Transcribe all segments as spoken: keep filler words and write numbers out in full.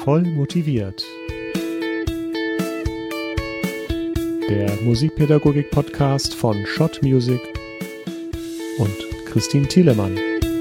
Voll motiviert. Der Musikpädagogik-Podcast von Schott Music und Christine Thielemann.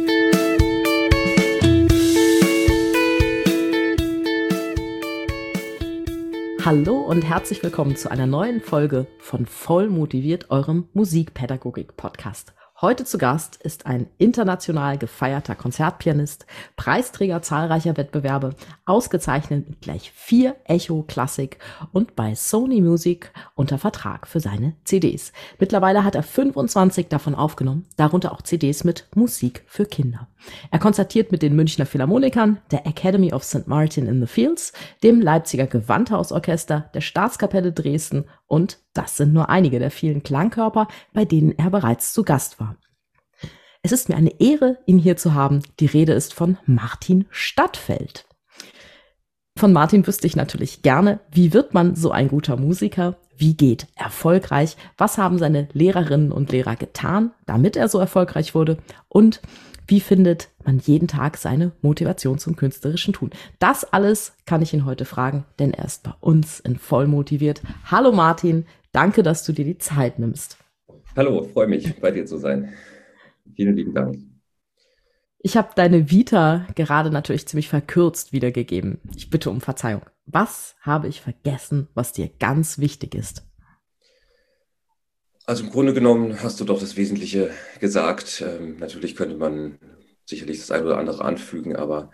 Hallo und herzlich willkommen zu einer neuen Folge von Voll motiviert, eurem Musikpädagogik-Podcast. Heute zu Gast ist ein international gefeierter Konzertpianist, Preisträger zahlreicher Wettbewerbe, ausgezeichnet mit gleich vier Echo Classic und bei Sony Music unter Vertrag für seine C Ds. Mittlerweile hat er fünfundzwanzig davon aufgenommen, darunter auch C Ds mit Musik für Kinder. Er konzertiert mit den Münchner Philharmonikern, der Academy of Saint Martin in the Fields, dem Leipziger Gewandhausorchester, der Staatskapelle Dresden und das sind nur einige der vielen Klangkörper, bei denen er bereits zu Gast war. Es ist mir eine Ehre, ihn hier zu haben. Die Rede ist von Martin Stadtfeld. Von Martin wüsste ich natürlich gerne, wie wird man so ein guter Musiker? Wie geht erfolgreich? Was haben seine Lehrerinnen und Lehrer getan, damit er so erfolgreich wurde? Und wie findet man jeden Tag seine Motivation zum künstlerischen Tun? Das alles kann ich ihn heute fragen, denn er ist bei uns in Voll motiviert. Hallo Martin, danke, dass du dir die Zeit nimmst. Hallo, freue mich, bei dir zu sein. Vielen lieben Dank. Ich habe deine Vita gerade natürlich ziemlich verkürzt wiedergegeben. Ich bitte um Verzeihung. Was habe ich vergessen, was dir ganz wichtig ist? Also im Grunde genommen hast du doch das Wesentliche gesagt. Ähm, natürlich könnte man sicherlich das eine oder andere anfügen, aber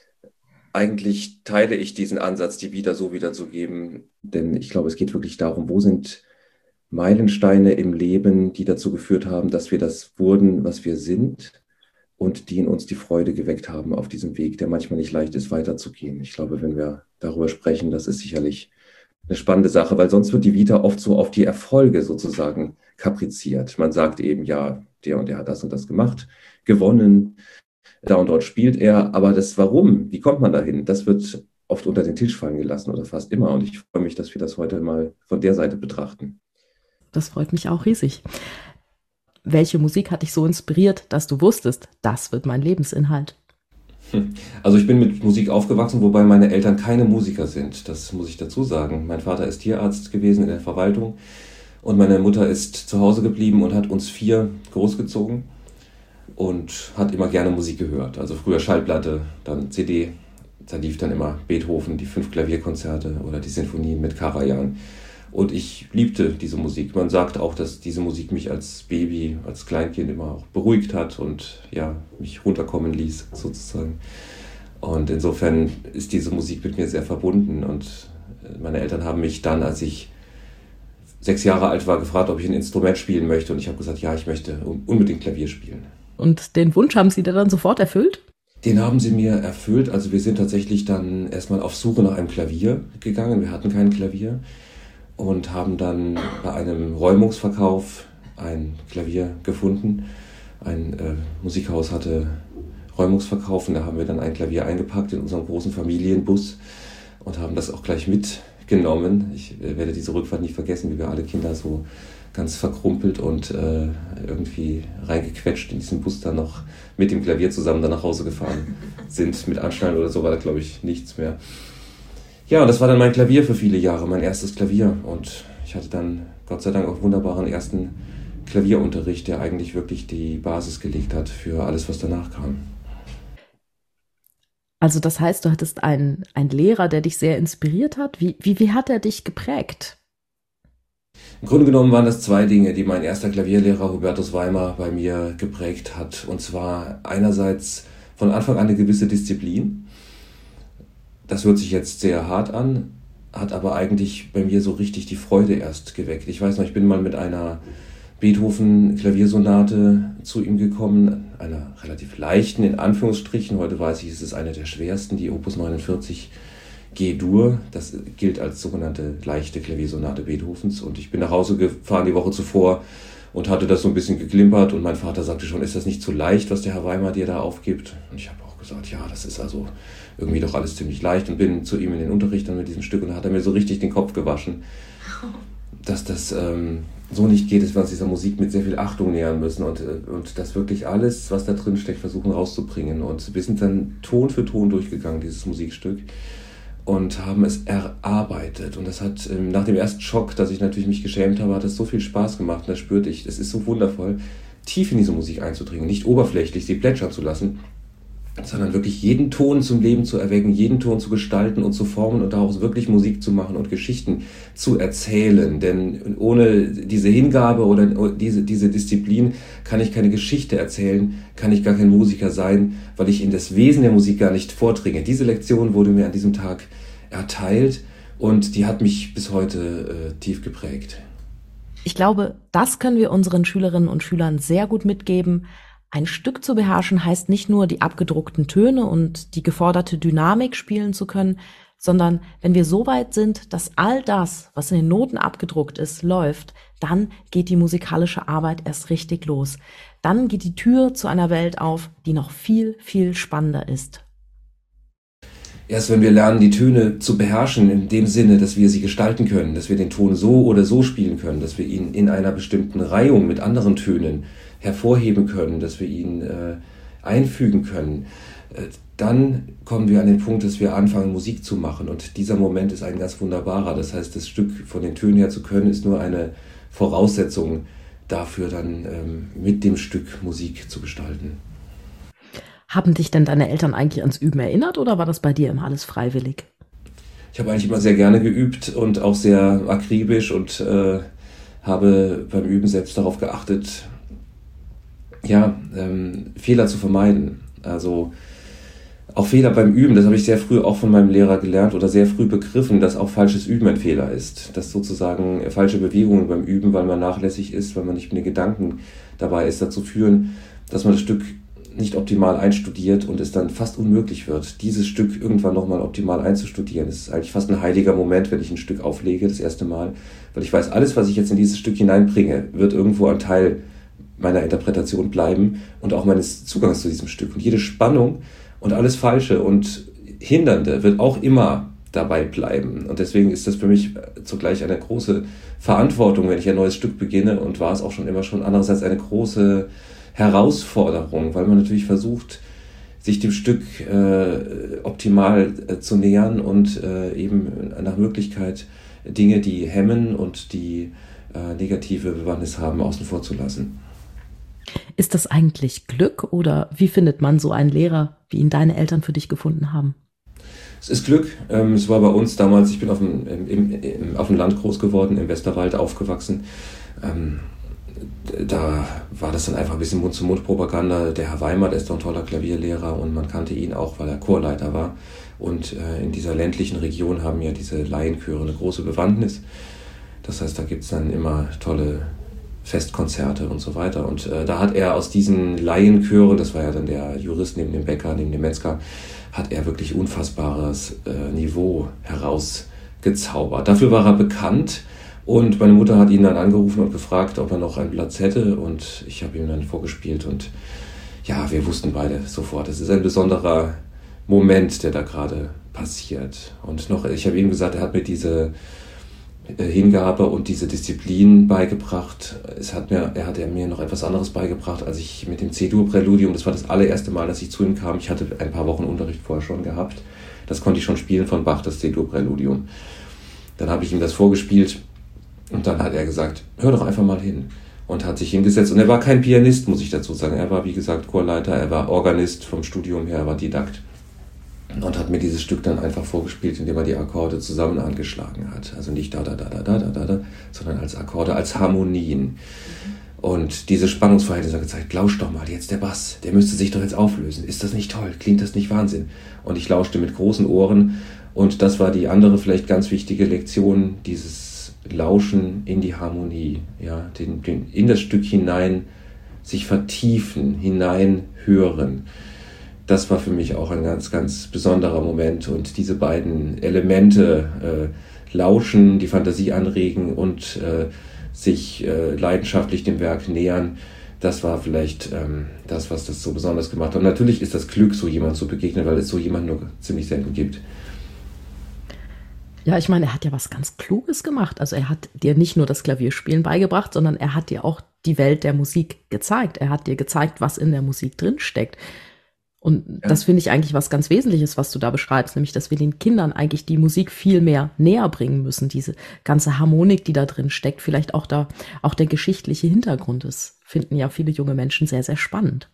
eigentlich teile ich diesen Ansatz, die Vita so wiederzugeben, denn ich glaube, es geht wirklich darum, wo sind Meilensteine im Leben, die dazu geführt haben, dass wir das wurden, was wir sind und die in uns die Freude geweckt haben auf diesem Weg, der manchmal nicht leicht ist, weiterzugehen. Ich glaube, wenn wir darüber sprechen, das ist sicherlich eine spannende Sache, weil sonst wird die Vita oft so auf die Erfolge sozusagen kapriziert. Man sagt eben, ja, der und der hat das und das gemacht, gewonnen, da und dort spielt er, aber das Warum, wie kommt man dahin, das wird oft unter den Tisch fallen gelassen oder fast immer und ich freue mich, dass wir das heute mal von der Seite betrachten. Das freut mich auch riesig. Welche Musik hat dich so inspiriert, dass du wusstest, das wird mein Lebensinhalt? Also ich bin mit Musik aufgewachsen, wobei meine Eltern keine Musiker sind. Das muss ich dazu sagen. Mein Vater ist Tierarzt gewesen in der Verwaltung und meine Mutter ist zu Hause geblieben und hat uns vier großgezogen und hat immer gerne Musik gehört. Also früher Schallplatte, dann C D. Da lief dann immer Beethoven, die fünf Klavierkonzerte oder die Sinfonien mit Karajan. Und ich liebte diese Musik. Man sagt auch, dass diese Musik mich als Baby, als Kleinkind immer auch beruhigt hat und ja, mich runterkommen ließ, sozusagen. Und insofern ist diese Musik mit mir sehr verbunden. Und meine Eltern haben mich dann, als ich sechs Jahre alt war, gefragt, ob ich ein Instrument spielen möchte. Und ich habe gesagt, ja, ich möchte unbedingt Klavier spielen. Und den Wunsch haben Sie dir dann sofort erfüllt? Den haben sie mir erfüllt. Also wir sind tatsächlich dann erstmal auf Suche nach einem Klavier gegangen. Wir hatten kein Klavier. Und haben dann bei einem Räumungsverkauf ein Klavier gefunden. Ein äh, Musikhaus hatte Räumungsverkauf und da haben wir dann ein Klavier eingepackt in unserem großen Familienbus und haben das auch gleich mitgenommen. Ich äh, werde diese Rückfahrt nicht vergessen, wie wir alle Kinder so ganz verkrumpelt und äh, irgendwie reingequetscht in diesen Bus dann noch mit dem Klavier zusammen dann nach Hause gefahren sind. Mit Anschnallen oder so war da, glaube ich, nichts mehr. Ja, und das war dann mein Klavier für viele Jahre, mein erstes Klavier. Und ich hatte dann Gott sei Dank auch wunderbaren ersten Klavierunterricht, der eigentlich wirklich die Basis gelegt hat für alles, was danach kam. Also das heißt, du hattest einen, einen Lehrer, der dich sehr inspiriert hat. Wie, wie, wie hat er dich geprägt? Im Grunde genommen waren das zwei Dinge, die mein erster Klavierlehrer Hubertus Weimar bei mir geprägt hat. Und zwar einerseits von Anfang an eine gewisse Disziplin. Das hört sich jetzt sehr hart an, hat aber eigentlich bei mir so richtig die Freude erst geweckt. Ich weiß noch, ich bin mal mit einer Beethoven-Klaviersonate zu ihm gekommen, einer relativ leichten, in Anführungsstrichen. Heute weiß ich, es ist eine der schwersten, die Opus neunundvierzig G-Dur. Das gilt als sogenannte leichte Klaviersonate Beethovens. Und ich bin nach Hause gefahren die Woche zuvor und hatte das so ein bisschen geklimpert. Und mein Vater sagte schon, ist das nicht zu leicht, was der Herr Weimar dir da aufgibt? Und ich habe auch gesagt, ja, das ist also irgendwie doch alles ziemlich leicht und bin zu ihm in den Unterricht dann mit diesem Stück und da hat er mir so richtig den Kopf gewaschen, dass das ähm, so nicht geht, dass wir uns dieser Musik mit sehr viel Achtung nähern müssen und, und das wirklich alles, was da drin steckt, versuchen rauszubringen. Und wir sind dann Ton für Ton durchgegangen, dieses Musikstück. und haben es erarbeitet. Und das hat ähm, nach dem ersten Schock, dass ich natürlich mich geschämt habe, hat es so viel Spaß gemacht. Und da spürte ich, es ist so wundervoll, tief in diese Musik einzudringen, nicht oberflächlich sie plätschern zu lassen, sondern wirklich jeden Ton zum Leben zu erwecken, jeden Ton zu gestalten und zu formen und daraus wirklich Musik zu machen und Geschichten zu erzählen. Denn ohne diese Hingabe oder diese, diese Disziplin kann ich keine Geschichte erzählen, kann ich gar kein Musiker sein, weil ich in das Wesen der Musik gar nicht vordringe. Diese Lektion wurde mir an diesem Tag erteilt und die hat mich bis heute äh, tief geprägt. Ich glaube, das können wir unseren Schülerinnen und Schülern sehr gut mitgeben. Ein Stück zu beherrschen heißt nicht nur, die abgedruckten Töne und die geforderte Dynamik spielen zu können, sondern wenn wir so weit sind, dass all das, was in den Noten abgedruckt ist, läuft, dann geht die musikalische Arbeit erst richtig los. Dann geht die Tür zu einer Welt auf, die noch viel, viel spannender ist. Erst wenn wir lernen, die Töne zu beherrschen, in dem Sinne, dass wir sie gestalten können, dass wir den Ton so oder so spielen können, dass wir ihn in einer bestimmten Reihung mit anderen Tönen hervorheben können, dass wir ihn äh, einfügen können, äh, dann kommen wir an den Punkt, dass wir anfangen, Musik zu machen. Und dieser Moment ist ein ganz wunderbarer. Das heißt, das Stück von den Tönen her zu können, ist nur eine Voraussetzung dafür, dann ähm, mit dem Stück Musik zu gestalten. Haben dich denn deine Eltern eigentlich ans Üben erinnert oder war das bei dir immer alles freiwillig? Ich habe eigentlich immer sehr gerne geübt und auch sehr akribisch und äh, habe beim Üben selbst darauf geachtet, ja, ähm, Fehler zu vermeiden. Also auch Fehler beim Üben, das habe ich sehr früh auch von meinem Lehrer gelernt oder sehr früh begriffen, dass auch falsches Üben ein Fehler ist. Dass sozusagen falsche Bewegungen beim Üben, weil man nachlässig ist, weil man nicht mit den Gedanken dabei ist, dazu führen, dass man das Stück nicht optimal einstudiert und es dann fast unmöglich wird, dieses Stück irgendwann nochmal optimal einzustudieren. Es ist eigentlich fast ein heiliger Moment, wenn ich ein Stück auflege, das erste Mal, weil ich weiß, alles, was ich jetzt in dieses Stück hineinbringe, wird irgendwo ein Teil meiner Interpretation bleiben und auch meines Zugangs zu diesem Stück. Und jede Spannung und alles Falsche und Hindernde wird auch immer dabei bleiben. Und deswegen ist das für mich zugleich eine große Verantwortung, wenn ich ein neues Stück beginne, und war es auch schon immer schon, andererseits eine große Herausforderung, weil man natürlich versucht, sich dem Stück äh, optimal äh, zu nähern und äh, eben nach Möglichkeit Dinge, die hemmen und die äh, negative Bewandtnis haben, außen vor zu lassen. Ist das eigentlich Glück oder wie findet man so einen Lehrer, wie ihn deine Eltern für dich gefunden haben? Es ist Glück. Ähm, es war bei uns damals, ich bin auf dem, im, im, auf dem Land groß geworden, im Westerwald aufgewachsen. Ähm, da war das dann einfach ein bisschen Mund-zu-Mund-Propaganda. Der Herr Weimer, der ist doch ein toller Klavierlehrer und man kannte ihn auch, weil er Chorleiter war. Und äh, in dieser ländlichen Region haben ja diese Laienchöre eine große Bewandtnis. Das heißt, da gibt es dann immer tolle Festkonzerte und so weiter. Und äh, da hat er aus diesen Laienchören, das war ja dann der Jurist neben dem Bäcker, neben dem Metzger, hat er wirklich unfassbares äh, Niveau herausgezaubert. Dafür war er bekannt. Und meine Mutter hat ihn dann angerufen und gefragt, ob er noch einen Platz hätte. Und ich habe ihm dann vorgespielt. Und ja, wir wussten beide sofort, es ist ein besonderer Moment, der da gerade passiert. Und noch, ich habe ihm gesagt, er hat mir diese Hingabe und diese Disziplin beigebracht. Es hat mir, er hat mir noch etwas anderes beigebracht, als ich mit dem C-Dur-Präludium, das war das allererste Mal, dass ich zu ihm kam. Ich hatte ein paar Wochen Unterricht vorher schon gehabt. Das konnte ich schon spielen von Bach, das C-Dur-Präludium. Dann habe ich ihm das vorgespielt. Und dann hat er gesagt, hör doch einfach mal hin. Und hat sich hingesetzt. Und er war kein Pianist, muss ich dazu sagen. Er war, wie gesagt, Chorleiter, er war Organist vom Studium her, er war Didakt. Und hat mir dieses Stück dann einfach vorgespielt, indem er die Akkorde zusammen angeschlagen hat. Also nicht da, da, da, da, da, da, da, sondern als Akkorde, als Harmonien. Und diese Spannungsverhältnisse hat gezeigt, lausch doch mal, jetzt der Bass, der müsste sich doch jetzt auflösen. Ist das nicht toll? Klingt das nicht Wahnsinn? Und ich lauschte mit großen Ohren. Und das war die andere, vielleicht ganz wichtige Lektion, dieses Lauschen in die Harmonie, ja, den, den, in das Stück hinein sich vertiefen, hinein hören. Das war für mich auch ein ganz, ganz besonderer Moment. Und diese beiden Elemente, äh, Lauschen, die Fantasie anregen und äh, sich äh, leidenschaftlich dem Werk nähern, das war vielleicht ähm, das, was das so besonders gemacht hat. Und natürlich ist das Glück, so jemand zu begegnen, weil es so jemand nur ziemlich selten gibt. Ja, ich meine, er hat ja was ganz Kluges gemacht. Also er hat dir nicht nur das Klavierspielen beigebracht, sondern er hat dir auch die Welt der Musik gezeigt. Er hat dir gezeigt, was in der Musik drinsteckt. Und Ja. das finde ich eigentlich was ganz Wesentliches, was du da beschreibst, nämlich, dass wir den Kindern eigentlich die Musik viel mehr näher bringen müssen. Diese ganze Harmonik, die da drin steckt, vielleicht auch da, auch der geschichtliche Hintergrund ist, finden ja viele junge Menschen sehr, sehr spannend.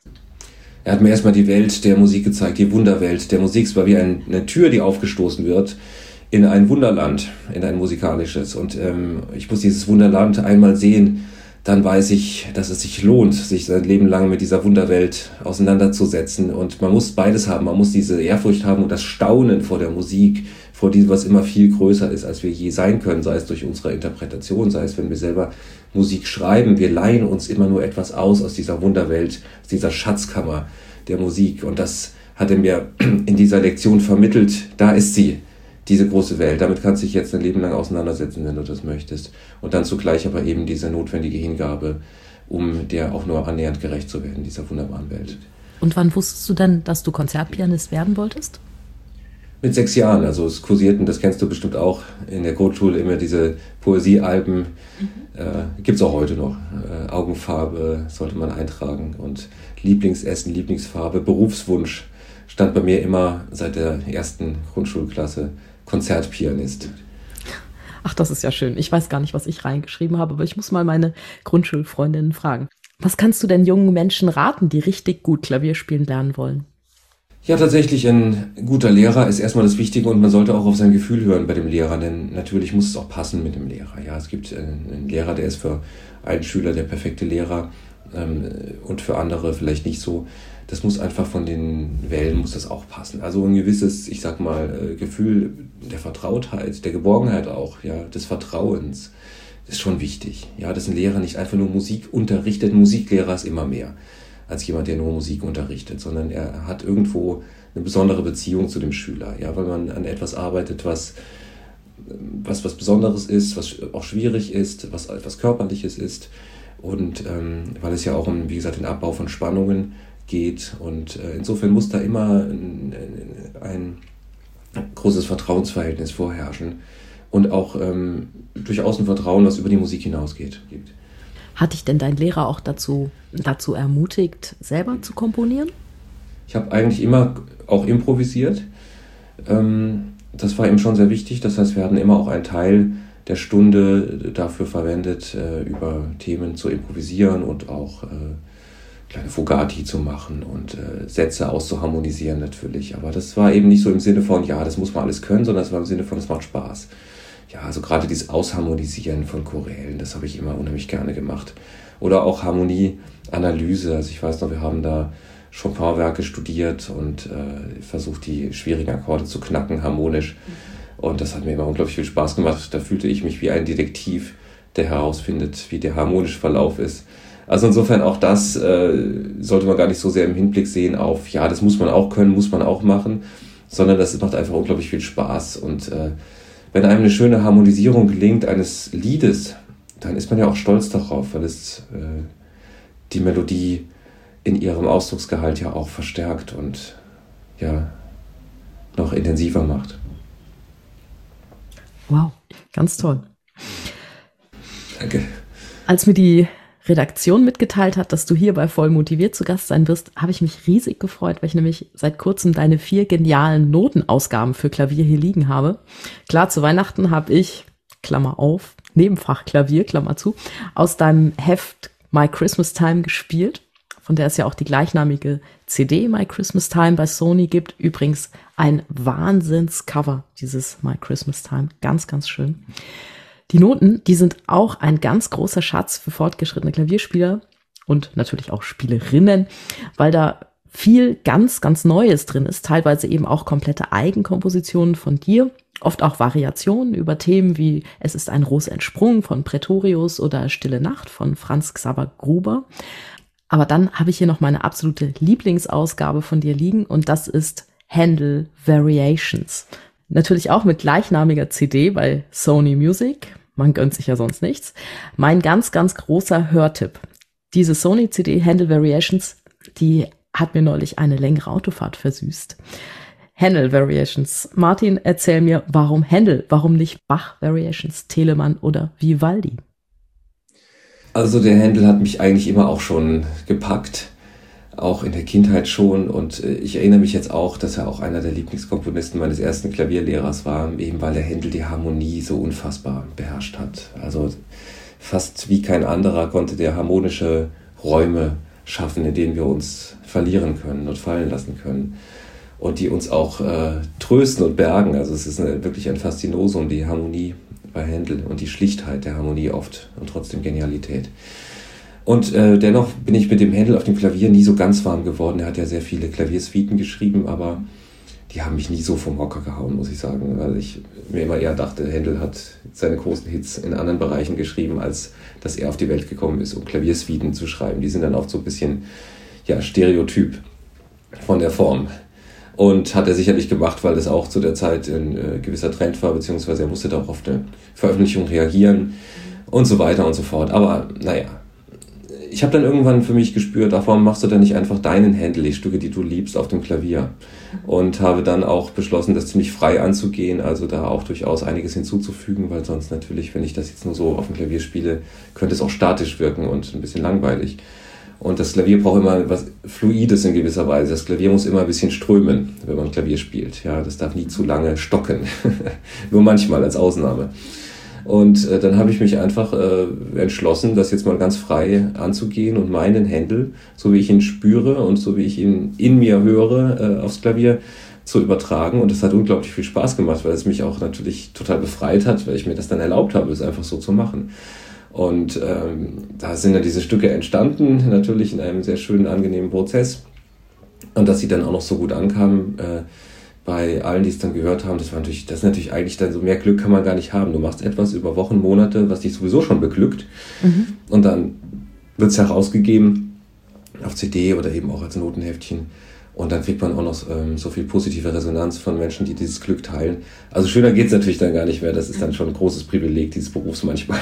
Er hat mir erstmal die Welt der Musik gezeigt, die Wunderwelt der Musik. Es war wie ein, eine Tür, die aufgestoßen wird in ein Wunderland, in ein musikalisches. Und ähm, ich muss dieses Wunderland einmal sehen, dann weiß ich, dass es sich lohnt, sich sein Leben lang mit dieser Wunderwelt auseinanderzusetzen. Und man muss beides haben. Man muss diese Ehrfurcht haben und das Staunen vor der Musik, vor dem, was immer viel größer ist, als wir je sein können, sei es durch unsere Interpretation, sei es, wenn wir selber Musik schreiben. Wir leihen uns immer nur etwas aus aus dieser Wunderwelt, aus dieser Schatzkammer der Musik. Und das hat er mir in dieser Lektion vermittelt. Da ist sie, diese große Welt. Damit kannst du dich jetzt ein Leben lang auseinandersetzen, wenn du das möchtest. Und dann zugleich aber eben diese notwendige Hingabe, um der auch nur annähernd gerecht zu werden, dieser wunderbaren Welt. Und wann wusstest du denn, dass du Konzertpianist werden wolltest? Mit sechs Jahren, also es kursierten, das kennst du bestimmt auch, in der Grundschule immer diese Poesiealben, mhm. äh, gibt es auch heute noch. Äh, Augenfarbe sollte man eintragen und Lieblingsessen, Lieblingsfarbe, Berufswunsch stand bei mir immer seit der ersten Grundschulklasse Konzertpianist. Ach, das ist ja schön. Ich weiß gar nicht, was ich reingeschrieben habe, aber ich muss mal meine Grundschulfreundinnen fragen. Was kannst du denn jungen Menschen raten, die richtig gut Klavier spielen lernen wollen? Ja, tatsächlich, ein guter Lehrer ist erstmal das Wichtige und man sollte auch auf sein Gefühl hören bei dem Lehrer, denn natürlich muss es auch passen mit dem Lehrer. Ja, es gibt einen Lehrer, der ist für einen Schüler der perfekte Lehrer ähm, und für andere vielleicht nicht so. Das muss einfach von den Wellen, muss das auch passen. Also ein gewisses, ich sag mal, Gefühl der Vertrautheit, der Geborgenheit auch, ja, des Vertrauens ist schon wichtig. Ja, dass ein Lehrer nicht einfach nur Musik unterrichtet. Ein Musiklehrer ist immer mehr als jemand, der nur Musik unterrichtet, sondern er hat irgendwo eine besondere Beziehung zu dem Schüler, ja, weil man an etwas arbeitet, was, was, was Besonderes ist, was auch schwierig ist, was etwas Körperliches ist und ähm, weil es ja auch um, wie gesagt, den Abbau von Spannungen geht und äh, insofern muss da immer ein, ein großes Vertrauensverhältnis vorherrschen und auch ähm, durchaus ein Vertrauen, was über die Musik hinausgeht, gibt. Hat dich denn dein Lehrer auch dazu, dazu ermutigt, selber zu komponieren? Ich habe eigentlich immer auch improvisiert. Ähm, das war ihm schon sehr wichtig. Das heißt, wir hatten immer auch einen Teil der Stunde dafür verwendet, äh, über Themen zu improvisieren und auch äh, kleine Fugati zu machen und äh, Sätze auszuharmonisieren natürlich. Aber das war eben nicht so im Sinne von, ja, das muss man alles können, sondern es war im Sinne von, es macht Spaß. Ja, also gerade dieses Ausharmonisieren von Chorälen, das habe ich immer unheimlich gerne gemacht. Oder auch Harmonieanalyse. Also ich weiß noch, wir haben da Chopin-Werke studiert und äh, versucht, die schwierigen Akkorde zu knacken, harmonisch. Und das hat mir immer unglaublich viel Spaß gemacht. Da fühlte ich mich wie ein Detektiv, der herausfindet, wie der harmonische Verlauf ist. Also insofern auch das äh, sollte man gar nicht so sehr im Hinblick sehen auf, ja, das muss man auch können, muss man auch machen, sondern das macht einfach unglaublich viel Spaß. Und äh, wenn einem eine schöne Harmonisierung gelingt eines Liedes, dann ist man ja auch stolz darauf, weil es äh, die Melodie in ihrem Ausdrucksgehalt ja auch verstärkt und ja noch intensiver macht. Wow, ganz toll. Danke. Als mir die Redaktion mitgeteilt hat, dass du hier bei Voll motiviert zu Gast sein wirst, habe ich mich riesig gefreut, weil ich nämlich seit kurzem deine vier genialen Notenausgaben für Klavier hier liegen habe. Klar, zu Weihnachten habe ich, Klammer auf, Nebenfach Klavier, Klammer zu, aus deinem Heft My Christmas Time gespielt, von der es ja auch die gleichnamige C D My Christmas Time bei Sony gibt. Übrigens ein Wahnsinnscover, dieses My Christmas Time, ganz, ganz schön. Die Noten, die sind auch ein ganz großer Schatz für fortgeschrittene Klavierspieler und natürlich auch Spielerinnen, weil da viel ganz, ganz Neues drin ist, teilweise eben auch komplette Eigenkompositionen von dir, oft auch Variationen über Themen wie Es ist ein Ros entsprungen von Pretorius oder Stille Nacht von Franz Xaver Gruber. Aber dann habe ich hier noch meine absolute Lieblingsausgabe von dir liegen und das ist Händel Variations. Natürlich auch mit gleichnamiger C D bei Sony Music. Man gönnt sich ja sonst nichts. Mein ganz, ganz großer Hörtipp. Diese Sony C D Händel Variations, die hat mir neulich eine längere Autofahrt versüßt. Händel Variations. Martin, erzähl mir, warum Händel? Warum nicht Bach Variations, Telemann oder Vivaldi? Also der Händel hat mich eigentlich immer auch schon gepackt. auch in der Kindheit schon. Und ich erinnere mich jetzt auch, dass er auch einer der Lieblingskomponisten meines ersten Klavierlehrers war, eben weil der Händel die Harmonie so unfassbar beherrscht hat. Also fast wie kein anderer konnte der harmonische Räume schaffen, in denen wir uns verlieren können und fallen lassen können. Und die uns auch äh, trösten und bergen. Also es ist eine, wirklich ein Faszinosum, die Harmonie bei Händel und die Schlichtheit der Harmonie oft und trotzdem Genialität. Und äh, dennoch bin ich mit dem Händel auf dem Klavier nie so ganz warm geworden. Er hat ja sehr viele Klaviersuiten geschrieben, aber die haben mich nie so vom Hocker gehauen, muss ich sagen. Weil ich mir immer eher dachte, Händel hat seine großen Hits in anderen Bereichen geschrieben, als dass er auf die Welt gekommen ist, um Klaviersuiten zu schreiben. Die sind dann oft so ein bisschen ja, Stereotyp von der Form. Und hat er sicherlich gemacht, weil das auch zu der Zeit ein äh, gewisser Trend war, beziehungsweise er musste da auch auf eine Veröffentlichung reagieren und so weiter und so fort. Aber naja, ich habe dann irgendwann für mich gespürt, ach, warum machst du denn nicht einfach deinen Händel, die Stücke, die du liebst, auf dem Klavier? Und habe dann auch beschlossen, das ziemlich frei anzugehen, also da auch durchaus einiges hinzuzufügen, weil sonst natürlich, wenn ich das jetzt nur so auf dem Klavier spiele, könnte es auch statisch wirken und ein bisschen langweilig. Und das Klavier braucht immer was Fluides in gewisser Weise. Das Klavier muss immer ein bisschen strömen, wenn man Klavier spielt. Ja, das darf nie zu lange stocken. Nur manchmal als Ausnahme. Und äh, dann habe ich mich einfach äh, entschlossen, das jetzt mal ganz frei anzugehen und meinen Händel, so wie ich ihn spüre und so wie ich ihn in mir höre, äh, aufs Klavier zu übertragen. Und das hat unglaublich viel Spaß gemacht, weil es mich auch natürlich total befreit hat, weil ich mir das dann erlaubt habe, es einfach so zu machen. Und ähm, da sind dann diese Stücke entstanden, natürlich in einem sehr schönen, angenehmen Prozess. Und dass sie dann auch noch so gut ankamen äh, bei allen, die es dann gehört haben, das war natürlich, das ist natürlich eigentlich dann so, mehr Glück kann man gar nicht haben. Du machst etwas über Wochen, Monate, was dich sowieso schon beglückt. Mhm. Und dann wird es herausgegeben auf C D oder eben auch als Notenheftchen. Und dann kriegt man auch noch ähm, so viel positive Resonanz von Menschen, die dieses Glück teilen. Also schöner geht's natürlich dann gar nicht mehr. Das ist dann schon ein großes Privileg dieses Berufs manchmal.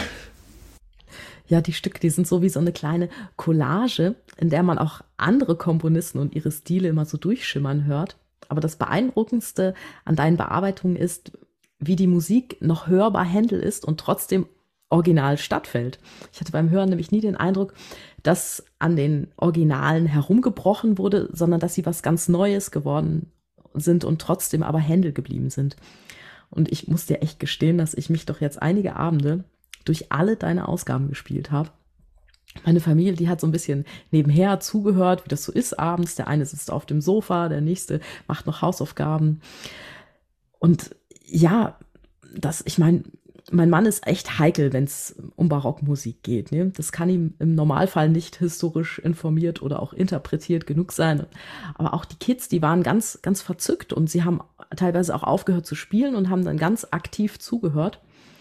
Ja, die Stücke, die sind so wie so eine kleine Collage, in der man auch andere Komponisten und ihre Stile immer so durchschimmern hört. Aber das Beeindruckendste an deinen Bearbeitungen ist, wie die Musik noch hörbar Händel ist und trotzdem original stattfällt. Ich hatte beim Hören nämlich nie den Eindruck, dass an den Originalen herumgebrochen wurde, sondern dass sie was ganz Neues geworden sind und trotzdem aber Händel geblieben sind. Und ich muss dir echt gestehen, dass ich mich doch jetzt einige Abende durch alle deine Ausgaben gespielt habe. Meine Familie, die hat so ein bisschen nebenher zugehört, wie das so ist abends. Der eine sitzt auf dem Sofa, der nächste macht noch Hausaufgaben. Und ja, das, ich meine, mein Mann ist echt heikel, wenn es um Barockmusik geht. Ne? Das kann ihm im Normalfall nicht historisch informiert oder auch interpretiert genug sein. Aber auch die Kids, die waren ganz, ganz verzückt und sie haben teilweise auch aufgehört zu spielen und haben dann ganz aktiv zugehört.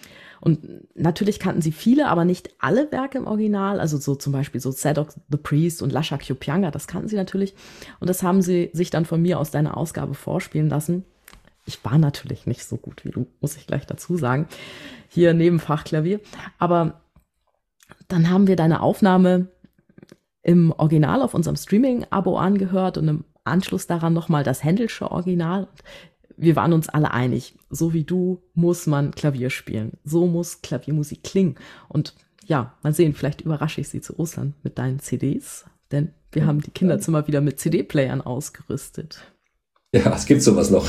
Und natürlich kannten sie viele, aber nicht alle Werke im Original. Also so zum Beispiel so Zadok the Priest und Lascia Chiopianga, das kannten sie natürlich. Und das haben sie sich dann von mir aus deiner Ausgabe vorspielen lassen. Ich war natürlich nicht so gut wie du, muss ich gleich dazu sagen, hier neben Fachklavier. Aber dann haben wir deine Aufnahme im Original auf unserem Streaming-Abo angehört und im Anschluss daran nochmal das Händelsche Original. Wir waren uns alle einig, so wie du muss man Klavier spielen. So muss Klaviermusik klingen. Und ja, mal sehen, vielleicht überrasche ich sie zu Ostern mit deinen C Ds, denn wir haben die Kinderzimmer wieder mit C D-Playern ausgerüstet. Ja, es gibt sowas noch.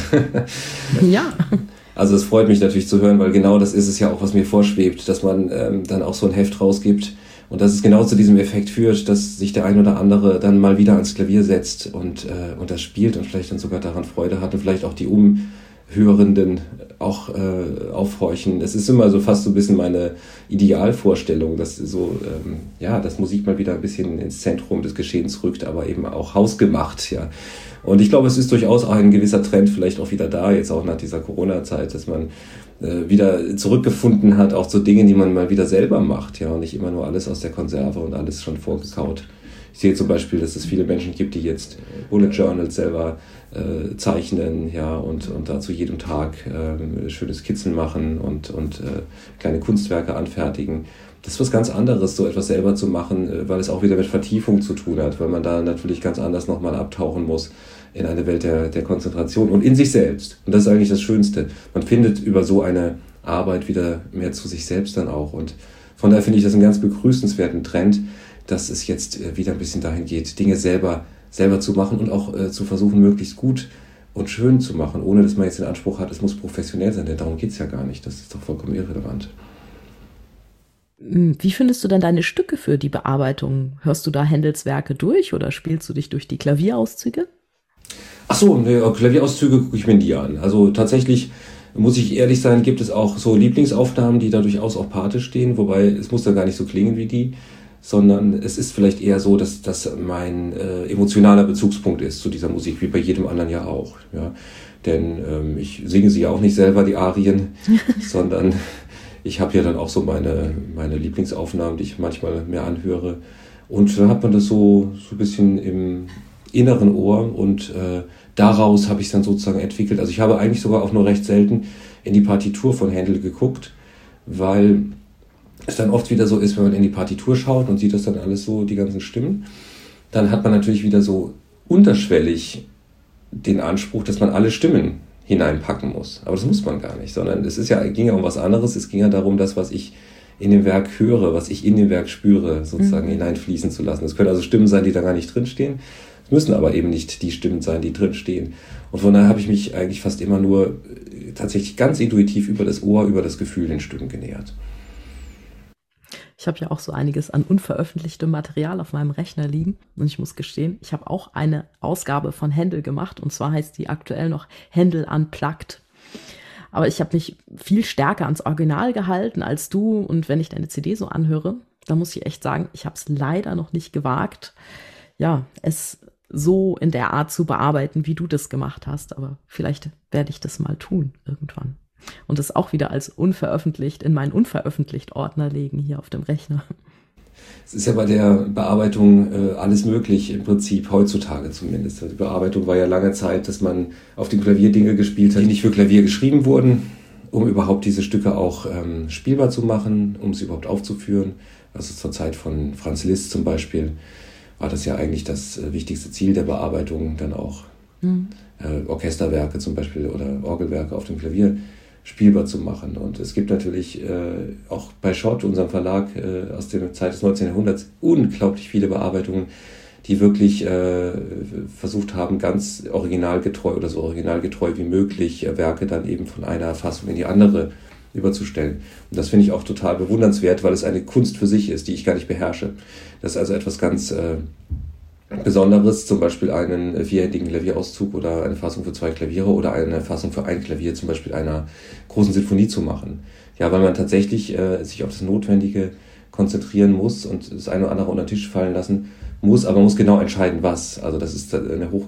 Ja. Also es freut mich natürlich zu hören, weil genau das ist es ja auch, was mir vorschwebt, dass man ähm, dann auch so ein Heft rausgibt und dass es genau zu diesem Effekt führt, dass sich der ein oder andere dann mal wieder ans Klavier setzt und, äh, und das spielt und vielleicht dann sogar daran Freude hat und vielleicht auch die Umhörenden auch äh, aufhorchen. Es ist immer so fast so ein bisschen meine Idealvorstellung, dass so ähm, ja, dass Musik mal wieder ein bisschen ins Zentrum des Geschehens rückt, aber eben auch hausgemacht, ja. Und ich glaube, es ist durchaus auch ein gewisser Trend vielleicht auch wieder da, jetzt auch nach dieser Corona-Zeit, dass man äh, wieder zurückgefunden hat, auch zu Dingen, die man mal wieder selber macht, ja, und nicht immer nur alles aus der Konserve und alles schon vorgekaut. Ich sehe zum Beispiel, dass es viele Menschen gibt, die jetzt Bullet Journals selber äh, zeichnen, ja, und, und da zu jedem Tag äh, schöne Skizzen machen und, und äh, kleine Kunstwerke anfertigen. Das ist was ganz anderes, so etwas selber zu machen, weil es auch wieder mit Vertiefung zu tun hat, weil man da natürlich ganz anders nochmal abtauchen muss in eine Welt der, der Konzentration und in sich selbst. Und das ist eigentlich das Schönste. Man findet über so eine Arbeit wieder mehr zu sich selbst dann auch. Und von daher finde ich das einen ganz begrüßenswerten Trend, dass es jetzt wieder ein bisschen dahin geht, Dinge selber selber zu machen und auch äh, zu versuchen, möglichst gut und schön zu machen, ohne dass man jetzt den Anspruch hat, es muss professionell sein, denn darum geht es ja gar nicht. Das ist doch vollkommen irrelevant. Wie findest du denn deine Stücke für die Bearbeitung? Hörst du da Händels Werke durch oder spielst du dich durch die Klavierauszüge? Ach so, ne, Klavierauszüge gucke ich mir nie an. Also tatsächlich, muss ich ehrlich sein, gibt es auch so Lieblingsaufnahmen, die da durchaus auch Pate stehen, wobei es muss da gar nicht so klingen wie die, sondern es ist vielleicht eher so, dass das mein äh, emotionaler Bezugspunkt ist zu dieser Musik, wie bei jedem anderen ja auch. Ja? Denn ähm, ich singe sie ja auch nicht selber, die Arien, sondern ich habe ja dann auch so meine, meine Lieblingsaufnahmen, die ich manchmal mehr anhöre. Und dann hat man das so, so ein bisschen im inneren Ohr und äh, daraus habe ich es dann sozusagen entwickelt. Also ich habe eigentlich sogar auch nur recht selten in die Partitur von Händel geguckt, weil es dann oft wieder so ist, wenn man in die Partitur schaut und sieht das dann alles so, die ganzen Stimmen, dann hat man natürlich wieder so unterschwellig den Anspruch, dass man alle Stimmen hineinpacken muss. Aber das muss man gar nicht, sondern es ist ja, ging ja um was anderes. Es ging ja darum, das, was ich in dem Werk höre, was ich in dem Werk spüre, sozusagen mhm. hineinfließen zu lassen. Es können also Stimmen sein, die da gar nicht drinstehen. Es müssen aber eben nicht die Stimmen sein, die drinstehen. Und von daher habe ich mich eigentlich fast immer nur tatsächlich ganz intuitiv über das Ohr, über das Gefühl den Stücken genähert. Ich habe ja auch so einiges an unveröffentlichtem Material auf meinem Rechner liegen. Und ich muss gestehen, ich habe auch eine Ausgabe von Händel gemacht. Und zwar heißt die aktuell noch Händel Unplugged. Aber ich habe mich viel stärker ans Original gehalten als du. Und wenn ich deine C D so anhöre, da muss ich echt sagen, ich habe es leider noch nicht gewagt, ja, es so in der Art zu bearbeiten, wie du das gemacht hast. Aber vielleicht werde ich das mal tun irgendwann. Und das auch wieder als unveröffentlicht in meinen Unveröffentlicht-Ordner legen hier auf dem Rechner. Es ist ja bei der Bearbeitung äh, alles möglich, im Prinzip heutzutage zumindest. Die Bearbeitung war ja lange Zeit, dass man auf dem Klavier Dinge gespielt hat, die nicht für Klavier geschrieben wurden, um überhaupt diese Stücke auch ähm, spielbar zu machen, um sie überhaupt aufzuführen. Also zur Zeit von Franz Liszt zum Beispiel war das ja eigentlich das äh, wichtigste Ziel der Bearbeitung, dann auch mhm. äh, Orchesterwerke zum Beispiel oder Orgelwerke auf dem Klavier spielbar zu machen. Und es gibt natürlich äh, auch bei Schott, unserem Verlag äh, aus der Zeit des neunzehnten Jahrhunderts, unglaublich viele Bearbeitungen, die wirklich äh, versucht haben, ganz originalgetreu oder so originalgetreu wie möglich äh, Werke dann eben von einer Fassung in die andere überzustellen. Und das finde ich auch total bewundernswert, weil es eine Kunst für sich ist, die ich gar nicht beherrsche. Das ist also etwas ganz äh, Besonderes, zum Beispiel einen vierhändigen Klavierauszug oder eine Fassung für zwei Klaviere oder eine Fassung für ein Klavier, zum Beispiel einer großen Sinfonie zu machen. Ja, weil man tatsächlich äh, sich auf das Notwendige konzentrieren muss und das eine oder andere unter den Tisch fallen lassen muss, aber man muss genau entscheiden, was. Also das ist eine hoch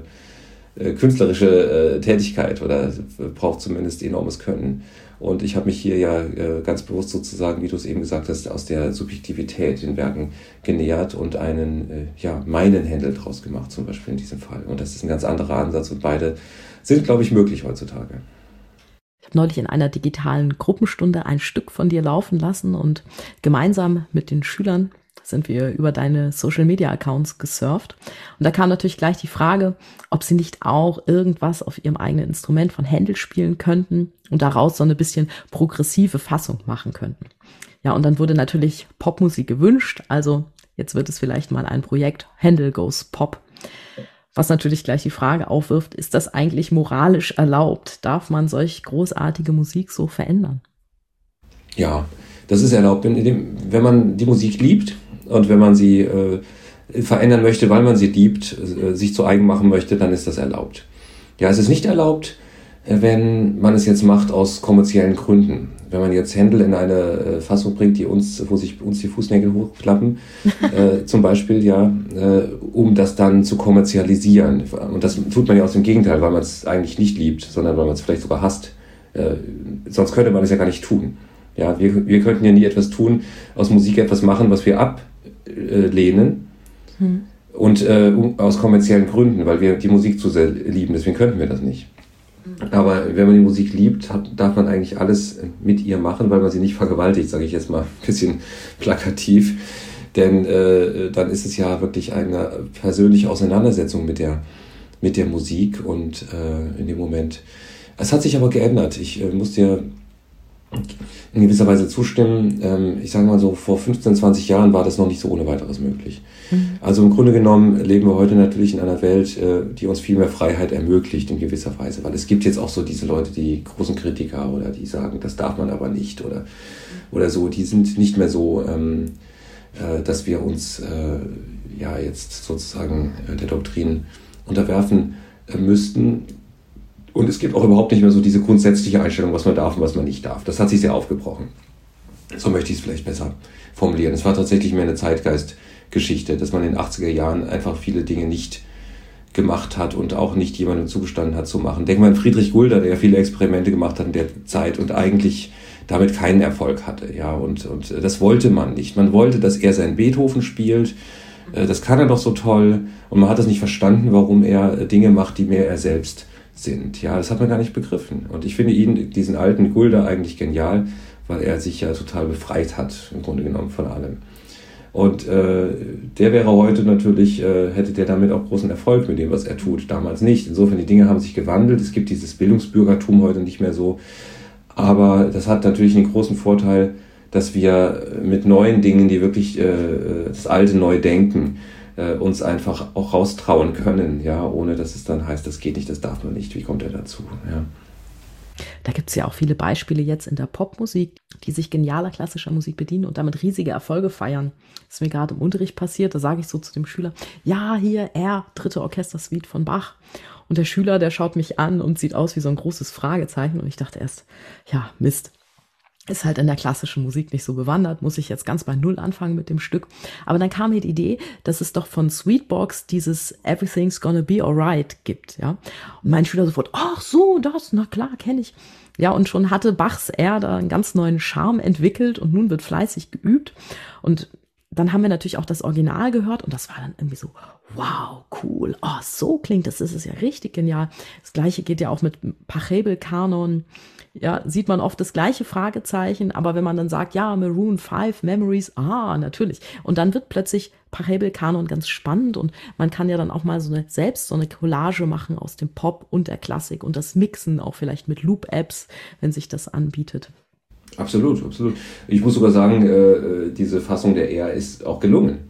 äh, künstlerische äh, Tätigkeit oder braucht zumindest enormes Können. Und ich habe mich hier ja äh, ganz bewusst sozusagen, wie du es eben gesagt hast, aus der Subjektivität den Werken genähert und einen, äh, ja, meinen Händel draus gemacht, zum Beispiel in diesem Fall. Und das ist ein ganz anderer Ansatz und beide sind, glaube ich, möglich heutzutage. Ich habe neulich in einer digitalen Gruppenstunde ein Stück von dir laufen lassen und gemeinsam mit den Schülern sind wir über deine Social-Media-Accounts gesurft. Und da kam natürlich gleich die Frage, ob sie nicht auch irgendwas auf ihrem eigenen Instrument von Händel spielen könnten und daraus so eine bisschen progressive Fassung machen könnten. Ja, und dann wurde natürlich Popmusik gewünscht. Also jetzt wird es vielleicht mal ein Projekt Händel Goes Pop. Was natürlich gleich die Frage aufwirft, ist das eigentlich moralisch erlaubt? Darf man solch großartige Musik so verändern? Ja, das ist erlaubt, wenn man die Musik liebt und wenn man sie äh, verändern möchte, weil man sie liebt, äh, sich zu eigen machen möchte, dann ist das erlaubt. Ja, es ist nicht erlaubt, wenn man es jetzt macht aus kommerziellen Gründen. Wenn man jetzt Händel in eine äh, Fassung bringt, die uns, wo sich uns die Fußnägel hochklappen, äh, zum Beispiel, ja, äh, um das dann zu kommerzialisieren. Und das tut man ja aus dem Gegenteil, weil man es eigentlich nicht liebt, sondern weil man es vielleicht sogar hasst. Äh, sonst könnte man es ja gar nicht tun. Ja, wir, wir könnten ja nie etwas tun, aus Musik etwas machen, was wir ablehnen hm. und äh, aus kommerziellen Gründen, weil wir die Musik zu sehr lieben, deswegen könnten wir das nicht. Aber wenn man die Musik liebt, hat, darf man eigentlich alles mit ihr machen, weil man sie nicht vergewaltigt, sage ich jetzt mal ein bisschen plakativ, denn äh, dann ist es ja wirklich eine persönliche Auseinandersetzung mit der, mit der Musik und äh, in dem Moment. Es hat sich aber geändert. Ich äh, muss dir in gewisser Weise zustimmen. Ähm, ich sage mal so, vor fünfzehn, zwanzig Jahren war das noch nicht so ohne weiteres möglich. Mhm. Also im Grunde genommen leben wir heute natürlich in einer Welt, äh, die uns viel mehr Freiheit ermöglicht in gewisser Weise, weil es gibt jetzt auch so diese Leute, die großen Kritiker oder die sagen, das darf man aber nicht oder, oder so, die sind nicht mehr so, ähm, äh, dass wir uns äh, ja jetzt sozusagen äh, der Doktrin unterwerfen äh, müssten. Und es gibt auch überhaupt nicht mehr so diese grundsätzliche Einstellung, was man darf und was man nicht darf. Das hat sich sehr aufgebrochen. So möchte ich es vielleicht besser formulieren. Es war tatsächlich mehr eine Zeitgeistgeschichte, dass man in den achtziger Jahren einfach viele Dinge nicht gemacht hat und auch nicht jemandem zugestanden hat zu machen. Denk mal an Friedrich Gulda, der ja viele Experimente gemacht hat in der Zeit und eigentlich damit keinen Erfolg hatte. Ja, und, und das wollte man nicht. Man wollte, dass er seinen Beethoven spielt. Das kann er doch so toll. Und man hat es nicht verstanden, warum er Dinge macht, die mehr er selbst sind. Ja, das hat man gar nicht begriffen. Und ich finde ihn, diesen alten Gulda, eigentlich genial, weil er sich ja total befreit hat, im Grunde genommen von allem. Und äh, der wäre heute natürlich, äh, hätte der damit auch großen Erfolg mit dem, was er tut, damals nicht. Insofern, die Dinge haben sich gewandelt. Es gibt dieses Bildungsbürgertum heute nicht mehr so. Aber das hat natürlich einen großen Vorteil, dass wir mit neuen Dingen, die wirklich äh, das Alte neu denken, uns einfach auch raustrauen können, ja, ohne dass es dann heißt, das geht nicht, das darf man nicht. Wie kommt er dazu? Ja. Da gibt es ja auch viele Beispiele jetzt in der Popmusik, die sich genialer klassischer Musik bedienen und damit riesige Erfolge feiern. Das ist mir gerade im Unterricht passiert, da sage ich so zu dem Schüler, ja, hier, er, dritte Orchestersuite von Bach. Und der Schüler, der schaut mich an und sieht aus wie so ein großes Fragezeichen. Und ich dachte erst, ja, Mist. Ist halt in der klassischen Musik nicht so bewandert, muss ich jetzt ganz bei Null anfangen mit dem Stück. Aber dann kam mir die Idee, dass es doch von Sweetbox dieses Everything's Gonna Be Alright gibt, ja. Und mein Schüler sofort, ach so, das, na klar, kenne ich. Ja, und schon hatte Bachs R da einen ganz neuen Charme entwickelt und nun wird fleißig geübt. Und dann haben wir natürlich auch das Original gehört und das war dann irgendwie so, wow, cool, oh, so klingt das, das ist ja richtig genial. Das Gleiche geht ja auch mit Pachelbel-Kanon. Ja, sieht man oft das gleiche Fragezeichen, aber wenn man dann sagt, ja, Maroon five, Memories, ah, natürlich. Und dann wird plötzlich Pachelbel-Kanon ganz spannend und man kann ja dann auch mal so eine, selbst so eine Collage machen aus dem Pop und der Klassik und das Mixen auch vielleicht mit Loop-Apps, wenn sich das anbietet. Absolut, absolut. Ich muss sogar sagen, äh, diese Fassung der R ist auch gelungen.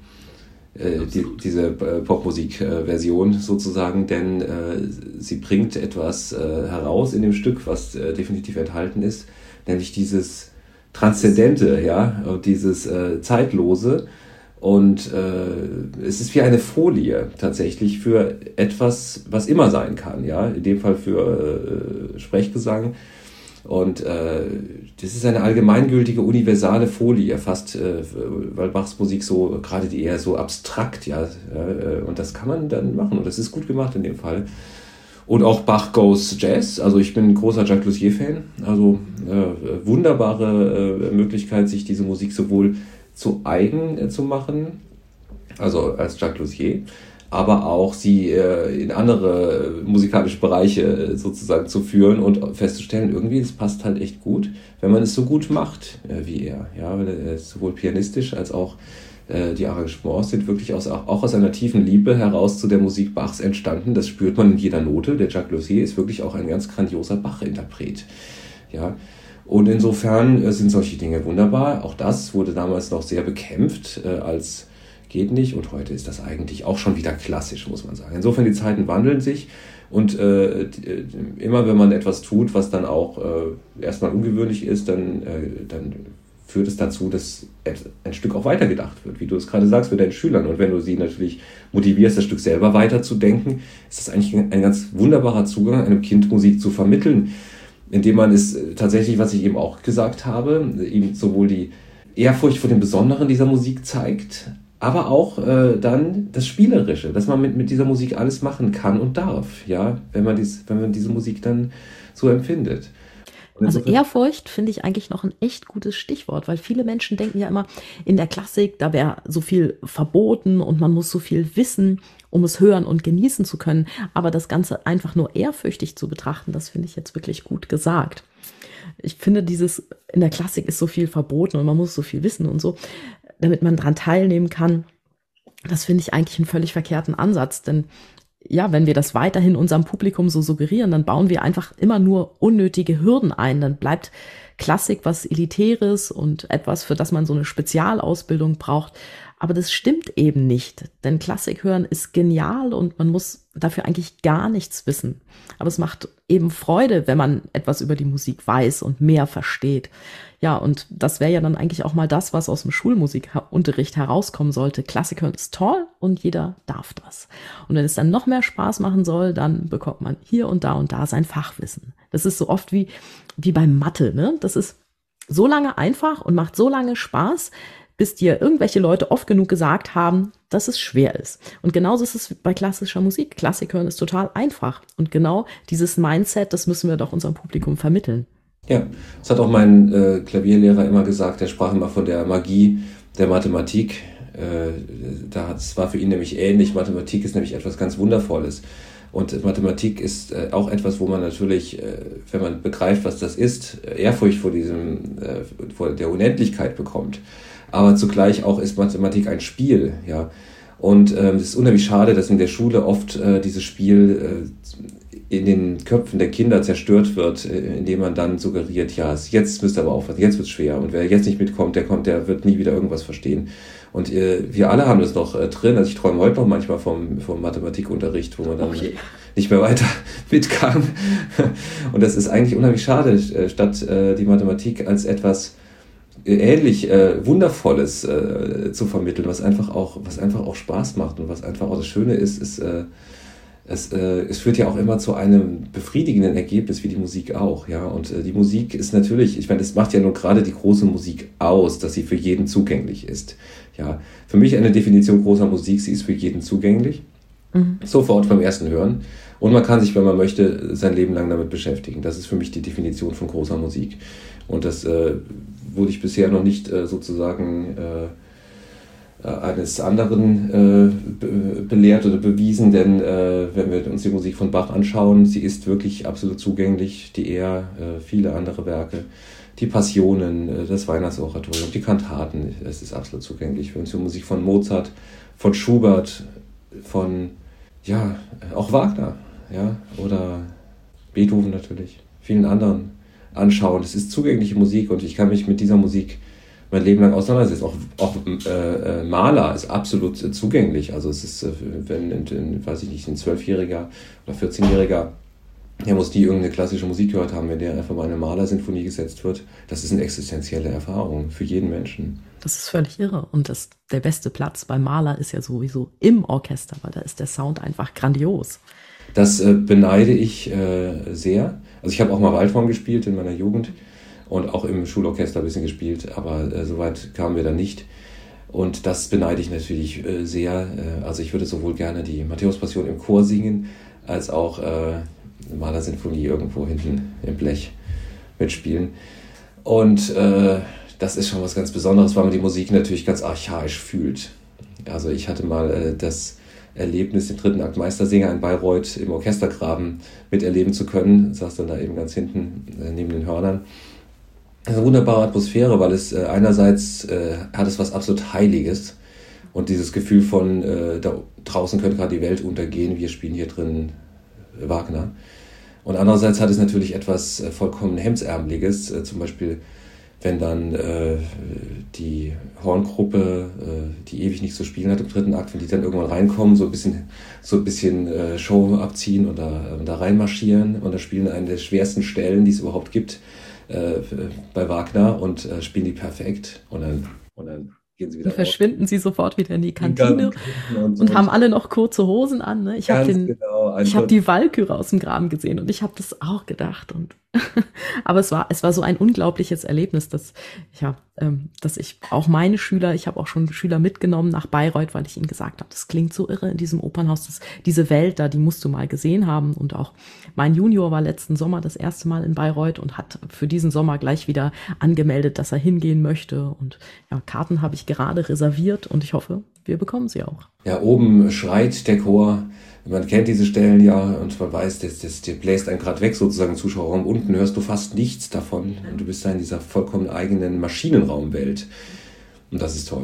Äh, die, diese äh, Popmusik-Version sozusagen, denn äh, sie bringt etwas äh, heraus in dem Stück, was äh, definitiv enthalten ist, nämlich dieses Transzendente, ja, und dieses äh, Zeitlose. Und äh, es ist wie eine Folie tatsächlich für etwas, was immer sein kann, ja, in dem Fall für äh, Sprechgesang. Und äh, das ist eine allgemeingültige, universale Folie, fast, äh, weil Bachs Musik so, gerade die eher so abstrakt, ja, äh, und das kann man dann machen und das ist gut gemacht in dem Fall. Und auch Bach Goes Jazz, also ich bin ein großer Jacques Lussier-Fan, also äh, wunderbare äh, Möglichkeit, sich diese Musik sowohl zu eigen äh, zu machen, also als Jacques Lussier, aber auch sie äh, in andere musikalische Bereiche äh, sozusagen zu führen und festzustellen, irgendwie, es passt halt echt gut, wenn man es so gut macht äh, wie er. Ja, weil er ist sowohl pianistisch als auch äh, die Arrangements sind wirklich aus, auch, auch aus einer tiefen Liebe heraus zu der Musik Bachs entstanden. Das spürt man in jeder Note. Der Jacques Lussier ist wirklich auch ein ganz grandioser Bach-Interpret. Ja. Und insofern äh, sind solche Dinge wunderbar. Auch das wurde damals noch sehr bekämpft äh, als geht nicht und heute ist das eigentlich auch schon wieder klassisch, muss man sagen. Insofern, die Zeiten wandeln sich und äh, immer wenn man etwas tut, was dann auch äh, erstmal ungewöhnlich ist, dann, äh, dann führt es dazu, dass ein Stück auch weitergedacht wird, wie du es gerade sagst, mit deinen Schülern. Und wenn du sie natürlich motivierst, das Stück selber weiterzudenken, ist das eigentlich ein ganz wunderbarer Zugang, einem Kind Musik zu vermitteln, indem man es tatsächlich, was ich eben auch gesagt habe, ihm sowohl die Ehrfurcht vor dem Besonderen dieser Musik zeigt, aber auch äh, dann das Spielerische, dass man mit, mit dieser Musik alles machen kann und darf, ja, wenn man, dies, wenn man diese Musik dann so empfindet. Also Ehrfurcht finde ich eigentlich noch ein echt gutes Stichwort, weil viele Menschen denken ja immer, in der Klassik, da wäre so viel verboten und man muss so viel wissen, um es hören und genießen zu können. Aber das Ganze einfach nur ehrfürchtig zu betrachten, das finde ich jetzt wirklich gut gesagt. Ich finde dieses, in der Klassik ist so viel verboten und man muss so viel wissen und so, damit man daran teilnehmen kann. Das finde ich eigentlich einen völlig verkehrten Ansatz, denn ja, wenn wir das weiterhin unserem Publikum so suggerieren, dann bauen wir einfach immer nur unnötige Hürden ein. Dann bleibt Klassik was Elitäres und etwas, für das man so eine Spezialausbildung braucht. Aber das stimmt eben nicht, denn Klassik hören ist genial und man muss dafür eigentlich gar nichts wissen. Aber es macht eben Freude, wenn man etwas über die Musik weiß und mehr versteht. Ja, und das wäre ja dann eigentlich auch mal das, was aus dem Schulmusikunterricht herauskommen sollte. Klassik hören ist toll und jeder darf das. Und wenn es dann noch mehr Spaß machen soll, dann bekommt man hier und da und da sein Fachwissen. Das ist so oft wie, wie bei Mathe, ne? Das ist so lange einfach und macht so lange Spaß, bis dir irgendwelche Leute oft genug gesagt haben, dass es schwer ist. Und genauso ist es bei klassischer Musik. Klassik hören ist total einfach. Und genau dieses Mindset, das müssen wir doch unserem Publikum vermitteln. Ja, das hat auch mein äh, Klavierlehrer immer gesagt. Der sprach immer von der Magie der Mathematik. Äh, da hat's, war für ihn nämlich ähnlich. Mathematik ist nämlich etwas ganz Wundervolles. Und Mathematik ist äh, auch etwas, wo man natürlich, äh, wenn man begreift, was das ist, Ehrfurcht vor diesem, äh, vor der Unendlichkeit bekommt. Aber zugleich auch ist Mathematik ein Spiel, ja. Und ähm, es ist unheimlich schade, dass in der Schule oft äh, dieses Spiel äh, in den Köpfen der Kinder zerstört wird, äh, indem man dann suggeriert, ja, jetzt müsst ihr aber aufpassen, jetzt wird's schwer. Und wer jetzt nicht mitkommt, der kommt, der wird nie wieder irgendwas verstehen. Und äh, wir alle haben das noch äh, drin. Also ich träume heute noch manchmal vom, vom Mathematikunterricht, wo man dann okay. nicht mehr weiter mitkam. Und das ist eigentlich unheimlich schade, äh, statt äh, die Mathematik als etwas ähnlich äh, Wundervolles äh, zu vermitteln, was einfach auch, was einfach auch Spaß macht und was einfach auch das Schöne ist, ist äh, es, äh, es führt ja auch immer zu einem befriedigenden Ergebnis, wie die Musik auch, ja. Und äh, die Musik ist natürlich, ich meine, das macht ja nur gerade die große Musik aus, dass sie für jeden zugänglich ist. Ja, für mich eine Definition großer Musik, sie ist für jeden zugänglich, mhm. sofort beim ersten Hören. Und man kann sich, wenn man möchte, sein Leben lang damit beschäftigen. Das ist für mich die Definition von großer Musik. Und das äh, wurde ich bisher noch nicht äh, sozusagen äh, eines anderen äh, be- belehrt oder bewiesen, denn äh, wenn wir uns die Musik von Bach anschauen, sie ist wirklich absolut zugänglich, die Er, äh, viele andere Werke, die Passionen, äh, das Weihnachtsoratorium, die Kantaten, es ist absolut zugänglich. Wir uns die Musik von Mozart, von Schubert, von, ja, auch Wagner, ja, oder Beethoven natürlich, vielen anderen anschauen. Es ist zugängliche Musik und ich kann mich mit dieser Musik mein Leben lang auseinandersetzen. Auch, auch äh, Maler ist absolut äh, zugänglich. Also es ist, äh, wenn, in, weiß ich nicht, ein zwölfjähriger oder vierzehnjähriger, der muss nie irgendeine klassische Musik gehört haben, wenn der einfach mal eine Malersinfonie gesetzt wird. Das ist eine existenzielle Erfahrung für jeden Menschen. Das ist völlig irre. Und das, der beste Platz beim Maler ist ja sowieso im Orchester, weil da ist der Sound einfach grandios. Das äh, beneide ich äh, sehr. Also ich habe auch mal Waldhorn gespielt in meiner Jugend und auch im Schulorchester ein bisschen gespielt, aber äh, so weit kamen wir dann nicht. Und das beneide ich natürlich äh, sehr. Äh, also ich würde sowohl gerne die Matthäus-Passion im Chor singen, als auch äh, eine Malersinfonie irgendwo hinten im Blech mitspielen. Und äh, das ist schon was ganz Besonderes, weil man die Musik natürlich ganz archaisch fühlt. Also ich hatte mal äh, das Erlebnis, den dritten Akt Meistersinger in Bayreuth im Orchestergraben miterleben zu können. Ich saß dann da eben ganz hinten äh, neben den Hörnern. Das ist eine wunderbare Atmosphäre, weil es äh, einerseits äh, hat es was absolut Heiliges und dieses Gefühl von äh, da draußen könnte gerade die Welt untergehen, wir spielen hier drin äh, Wagner. Und andererseits hat es natürlich etwas äh, vollkommen Hemdsärmeliges, äh, zum Beispiel wenn dann äh, die Horngruppe, äh, die ewig nichts zu spielen hat im dritten Akt, wenn die dann irgendwann reinkommen, so ein bisschen, so ein bisschen äh, Show abziehen und da, und da reinmarschieren und da spielen eine der schwersten Stellen, die es überhaupt gibt, äh, bei Wagner und äh, spielen die perfekt und dann, und dann gehen sie wieder und verschwinden raus. Sie sofort wieder in die Kantine und, so und haben alle noch kurze Hosen an. Ne? Ich habe genau, ich hab die Walküre aus dem Graben gesehen und ich habe das auch gedacht. Und aber es war, es war so ein unglaubliches Erlebnis, dass, ja, ähm, dass ich auch meine Schüler, ich habe auch schon Schüler mitgenommen nach Bayreuth, weil ich ihnen gesagt habe, das klingt so irre in diesem Opernhaus, das, diese Welt da, die musst du mal gesehen haben. Und auch mein Junior war letzten Sommer das erste Mal in Bayreuth und hat für diesen Sommer gleich wieder angemeldet, dass er hingehen möchte. Und ja, Karten habe ich gerade reserviert und ich hoffe, wir bekommen sie auch. Ja, oben schreit der Chor. Man kennt diese Stellen ja und man weiß, das, das, der bläst einen gerade weg sozusagen im Zuschauerraum. Unten hörst du fast nichts davon und du bist da in dieser vollkommen eigenen Maschinenraumwelt. Und das ist toll.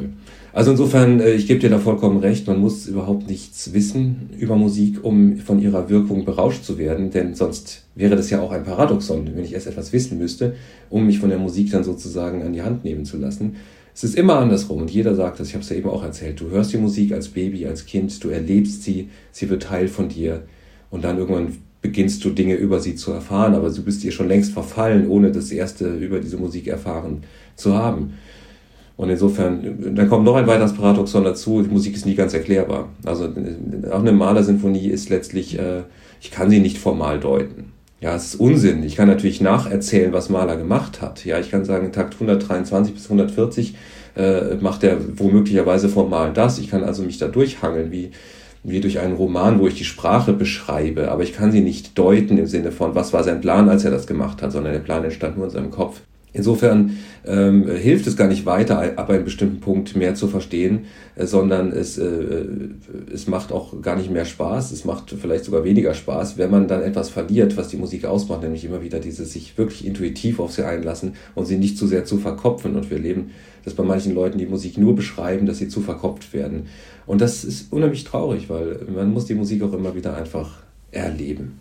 Also insofern, ich gebe dir da vollkommen recht, man muss überhaupt nichts wissen über Musik, um von ihrer Wirkung berauscht zu werden, denn sonst wäre das ja auch ein Paradoxon, wenn ich erst etwas wissen müsste, um mich von der Musik dann sozusagen an die Hand nehmen zu lassen. Es ist immer andersrum und jeder sagt das, ich habe es ja eben auch erzählt, du hörst die Musik als Baby, als Kind, du erlebst sie, sie wird Teil von dir und dann irgendwann beginnst du Dinge über sie zu erfahren, aber du bist ihr schon längst verfallen, ohne das erste über diese Musik erfahren zu haben. Und insofern, da kommt noch ein weiteres Paradoxon dazu, die Musik ist nie ganz erklärbar. Also auch eine Malersinfonie ist letztlich, äh, ich kann sie nicht formal deuten. Ja, es ist Unsinn. Ich kann natürlich nacherzählen, was Mahler gemacht hat. Ja, ich kann sagen, Takt hundertdreiundzwanzig bis hundertvierzig äh, macht er womöglicherweise formal das. Ich kann also mich da durchhangeln, wie, wie durch einen Roman, wo ich die Sprache beschreibe. Aber ich kann sie nicht deuten im Sinne von, was war sein Plan, als er das gemacht hat, sondern der Plan entstand nur in seinem Kopf. Insofern ähm, hilft es gar nicht weiter, ab einem bestimmten Punkt mehr zu verstehen, äh, sondern es, äh, es macht auch gar nicht mehr Spaß, es macht vielleicht sogar weniger Spaß, wenn man dann etwas verliert, was die Musik ausmacht, nämlich immer wieder dieses sich wirklich intuitiv auf sie einlassen und sie nicht zu sehr zu verkopfen. Und wir erleben, dass bei manchen Leuten die Musik nur beschreiben, dass sie zu verkopft werden. Und das ist unheimlich traurig, weil man muss die Musik auch immer wieder einfach erleben.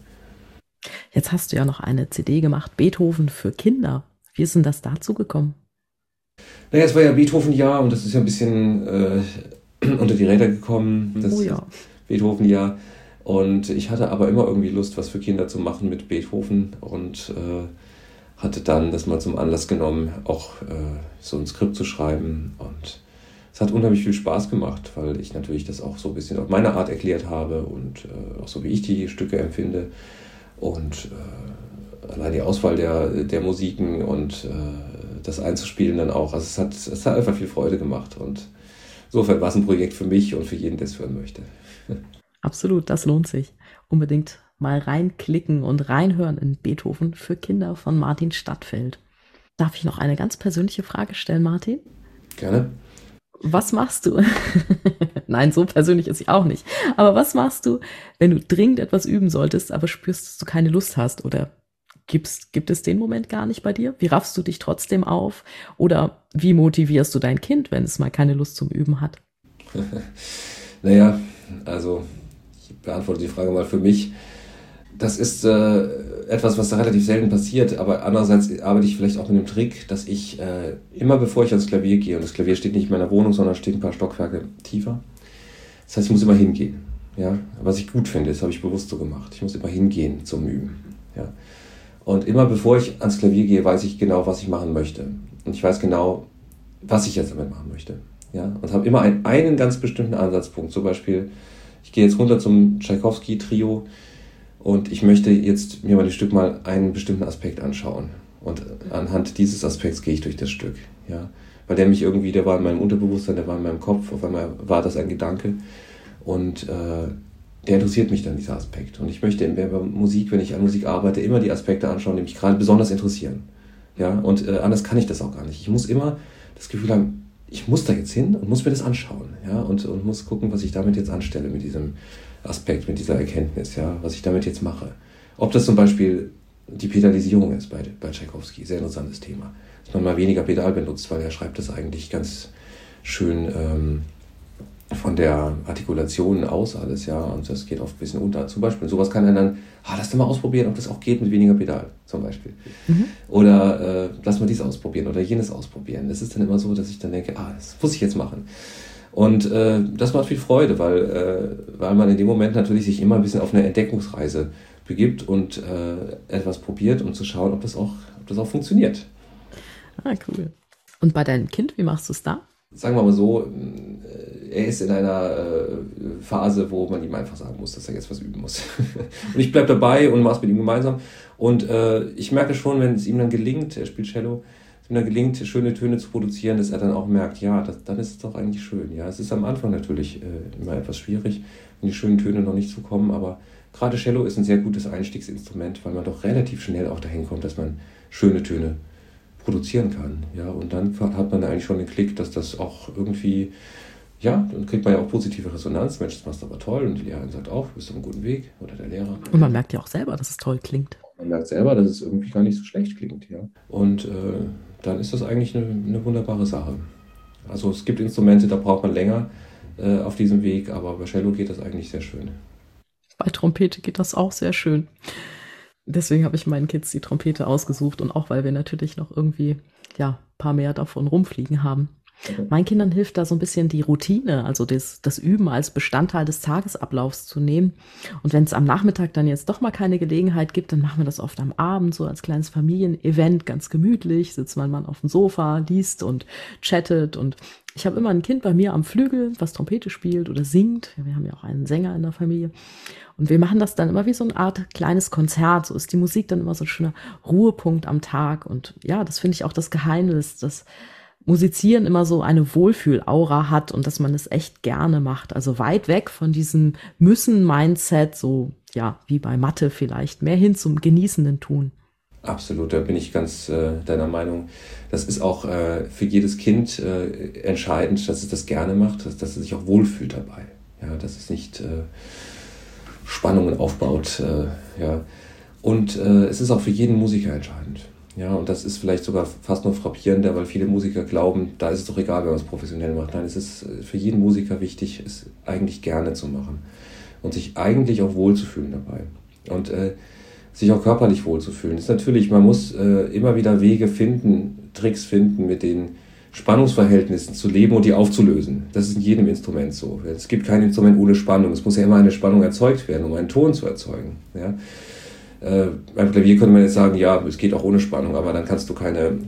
Jetzt hast du ja noch eine C D gemacht, Beethoven für Kinder. Wie ist denn das dazu gekommen? Naja, es war ja Beethoven-Jahr und das ist ja ein bisschen äh, unter die Räder gekommen. Das Oh ja. Beethoven-Jahr. Und ich hatte aber immer irgendwie Lust, was für Kinder zu machen mit Beethoven und äh, hatte dann das mal zum Anlass genommen, auch äh, so ein Skript zu schreiben. Und es hat unheimlich viel Spaß gemacht, weil ich natürlich das auch so ein bisschen auf meine Art erklärt habe und äh, auch so, wie ich die Stücke empfinde. Und äh, allein die Auswahl der, der Musiken und äh, das einzuspielen dann auch. Also es hat, es hat einfach viel Freude gemacht und insofern war es ein Projekt für mich und für jeden, der es hören möchte. Absolut, das lohnt sich. Unbedingt mal reinklicken und reinhören in Beethoven für Kinder von Martin Stadtfeld. Darf ich noch eine ganz persönliche Frage stellen, Martin? Gerne. Was machst du? Nein, so persönlich ist sie auch nicht. Aber was machst du, wenn du dringend etwas üben solltest, aber spürst, dass du keine Lust hast oder Gibt's, gibt es den Moment gar nicht bei dir? Wie raffst du dich trotzdem auf? Oder wie motivierst du dein Kind, wenn es mal keine Lust zum Üben hat? Naja, also ich beantworte die Frage mal für mich. Das ist äh, etwas, was da relativ selten passiert, aber andererseits arbeite ich vielleicht auch mit dem Trick, dass ich äh, immer bevor ich ans Klavier gehe, und das Klavier steht nicht in meiner Wohnung, sondern steht ein paar Stockwerke tiefer. Das heißt, ich muss immer hingehen. Ja? Was ich gut finde, das habe ich bewusst so gemacht. Ich muss immer hingehen zum Üben. Ja? Und immer bevor ich ans Klavier gehe, weiß ich genau, was ich machen möchte. Und ich weiß genau, was ich jetzt damit machen möchte. Ja? Und habe immer einen, einen ganz bestimmten Ansatzpunkt. Zum Beispiel, ich gehe jetzt runter zum Tschaikowski-Trio und ich möchte jetzt mir mal das Stück mal einen bestimmten Aspekt anschauen. Und anhand dieses Aspekts gehe ich durch das Stück. Ja? Weil der mich irgendwie, der war in meinem Unterbewusstsein, der war in meinem Kopf, auf einmal war das ein Gedanke. Und äh, der interessiert mich dann, dieser Aspekt. Und ich möchte bei Musik, wenn ich an Musik arbeite, immer die Aspekte anschauen, die mich gerade besonders interessieren. Ja, und äh, anders kann ich das auch gar nicht. Ich muss immer das Gefühl haben, ich muss da jetzt hin und muss mir das anschauen. Ja, und, und muss gucken, was ich damit jetzt anstelle, mit diesem Aspekt, mit dieser Erkenntnis, ja, was ich damit jetzt mache. Ob das zum Beispiel die Pedalisierung ist bei, bei Tschaikowski, sehr interessantes Thema. Dass man mal weniger Pedal benutzt, weil er schreibt das eigentlich ganz schön ähm, von der Artikulation aus alles, ja, und das geht oft ein bisschen unter. Zum Beispiel, sowas kann er dann, ah, lass doch mal ausprobieren, ob das auch geht mit weniger Pedal, zum Beispiel. Mhm. Oder äh, lass mal dies ausprobieren oder jenes ausprobieren. Das ist dann immer so, dass ich dann denke, ah, das muss ich jetzt machen. Und äh, das macht viel Freude, weil, äh, weil man in dem Moment natürlich sich immer ein bisschen auf eine Entdeckungsreise begibt und äh, etwas probiert, um zu schauen, ob das auch, ob das auch funktioniert. Ah, cool. Und bei deinem Kind, wie machst du es da? Sagen wir mal so, er ist in einer Phase, wo man ihm einfach sagen muss, dass er jetzt was üben muss. Und ich bleibe dabei und mache es mit ihm gemeinsam. Und äh, ich merke schon, wenn es ihm dann gelingt, er spielt Cello, wenn er gelingt, schöne Töne zu produzieren, dass er dann auch merkt, ja, das, dann ist es doch eigentlich schön. Ja, es ist am Anfang natürlich äh, immer etwas schwierig, in die schönen Töne noch nicht zu kommen, aber gerade Cello ist ein sehr gutes Einstiegsinstrument, weil man doch relativ schnell auch dahin kommt, dass man schöne Töne produzieren kann. Ja, und dann hat man eigentlich schon den Klick, dass das auch irgendwie, ja, dann kriegt man ja auch positive Resonanz. Mensch, das machst du aber toll. Und die Lehrerin sagt auch, du bist auf einem guten Weg. Oder der Lehrer. Und man merkt ja auch selber, dass es toll klingt. Man merkt selber, dass es irgendwie gar nicht so schlecht klingt. Ja. Und äh, dann ist das eigentlich eine, eine wunderbare Sache. Also es gibt Instrumente, da braucht man länger äh, auf diesem Weg, aber bei Cello geht das eigentlich sehr schön. Bei Trompete geht das auch sehr schön. Deswegen habe ich meinen Kids die Trompete ausgesucht und auch, weil wir natürlich noch irgendwie, ja, ein paar mehr davon rumfliegen haben. Okay. Meinen Kindern hilft da so ein bisschen die Routine, also das, das Üben als Bestandteil des Tagesablaufs zu nehmen. Und wenn es am Nachmittag dann jetzt doch mal keine Gelegenheit gibt, dann machen wir das oft am Abend, so als kleines Familienevent, ganz gemütlich, sitzt mein Mann auf dem Sofa, liest und chattet. Und ich habe immer ein Kind bei mir am Flügel, was Trompete spielt oder singt. Wir haben ja auch einen Sänger in der Familie. Und wir machen das dann immer wie so eine Art kleines Konzert. So ist die Musik dann immer so ein schöner Ruhepunkt am Tag. Und ja, das finde ich auch das Geheimnis, dass Musizieren immer so eine Wohlfühl-Aura hat und dass man es echt gerne macht. Also weit weg von diesem Müssen-Mindset, so ja, wie bei Mathe vielleicht, mehr hin zum genießenden Tun. Absolut, da bin ich ganz äh, deiner Meinung. Das ist auch äh, für jedes Kind äh, entscheidend, dass es das gerne macht, dass, dass es sich auch wohlfühlt dabei. Ja, dass es nicht äh, Spannungen aufbaut. Äh, ja. Und äh, es ist auch für jeden Musiker entscheidend. Ja, und das ist vielleicht sogar fast noch frappierender, weil viele Musiker glauben, da ist es doch egal, wenn man es professionell macht. Nein, es ist für jeden Musiker wichtig, es eigentlich gerne zu machen und sich eigentlich auch wohlzufühlen dabei. Und äh, sich auch körperlich wohlzufühlen. Das ist natürlich, man muss äh, immer wieder Wege finden, Tricks finden, mit den Spannungsverhältnissen zu leben und die aufzulösen. Das ist in jedem Instrument so. Es gibt kein Instrument ohne Spannung. Es muss ja immer eine Spannung erzeugt werden, um einen Ton zu erzeugen. Ja? Äh, beim Klavier könnte man jetzt sagen, ja, es geht auch ohne Spannung, aber dann kannst du keine,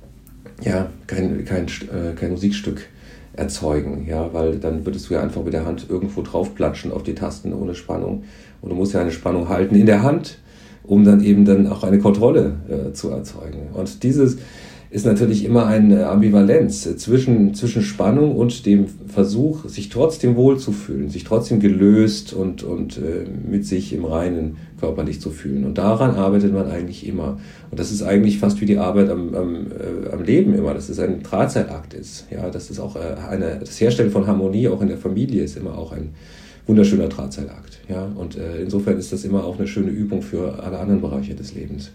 ja, kein, kein, äh, kein Musikstück erzeugen, ja, weil dann würdest du ja einfach mit der Hand irgendwo draufplatschen auf die Tasten ohne Spannung. Und du musst ja eine Spannung halten in der Hand, um dann eben dann auch eine Kontrolle äh, zu erzeugen. Und dieses ist natürlich immer eine Ambivalenz zwischen, zwischen Spannung und dem Versuch, sich trotzdem wohlzufühlen, sich trotzdem gelöst und, und äh, mit sich im Reinen körperlich zu fühlen. Und daran arbeitet man eigentlich immer. Und das ist eigentlich fast wie die Arbeit am, am, äh, am Leben immer, dass es ein Drahtseilakt ist. Ja, das ist auch äh, eine, das Herstellen von Harmonie auch in der Familie ist immer auch ein wunderschöner Drahtseilakt. Ja, und äh, insofern ist das immer auch eine schöne Übung für alle anderen Bereiche des Lebens.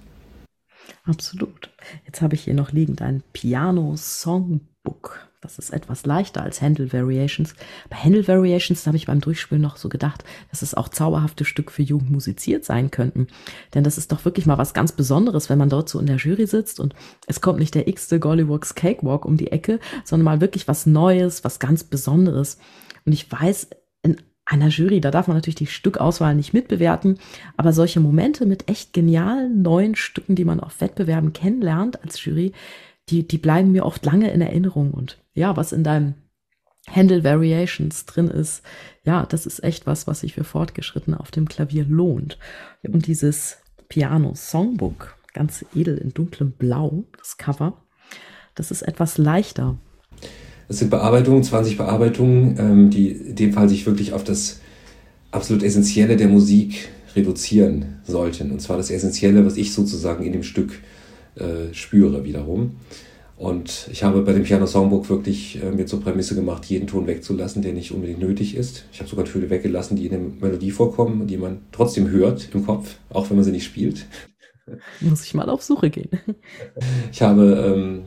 Absolut. Jetzt habe ich hier noch liegend ein Piano-Songbook. Das ist etwas leichter als Handel Variations. Bei Handel Variations habe ich beim Durchspielen noch so gedacht, dass es auch zauberhafte Stücke für Jugend musiziert sein könnten. Denn das ist doch wirklich mal was ganz Besonderes, wenn man dort so in der Jury sitzt und es kommt nicht der x-te Golliwogs Cakewalk um die Ecke, sondern mal wirklich was Neues, was ganz Besonderes. Und ich weiß, in einer Jury, da darf man natürlich die Stückauswahl nicht mitbewerten, aber solche Momente mit echt genialen neuen Stücken, die man auf Wettbewerben kennenlernt als Jury, die, die bleiben mir oft lange in Erinnerung. Und ja, was in deinem Handel Variations drin ist, ja, das ist echt was, was sich für Fortgeschrittene auf dem Klavier lohnt. Und dieses Piano Songbook, ganz edel in dunklem Blau, das Cover, das ist etwas leichter. Das sind Bearbeitungen, zwanzig Bearbeitungen, ähm, die in dem Fall sich wirklich auf das absolut Essentielle der Musik reduzieren sollten. Und zwar das Essentielle, was ich sozusagen in dem Stück äh, spüre wiederum. Und ich habe bei dem Piano Songbook wirklich äh, mir zur Prämisse gemacht, jeden Ton wegzulassen, der nicht unbedingt nötig ist. Ich habe sogar Töne weggelassen, die in der Melodie vorkommen und die man trotzdem hört im Kopf, auch wenn man sie nicht spielt. Muss ich mal auf Suche gehen. Ich habe ähm,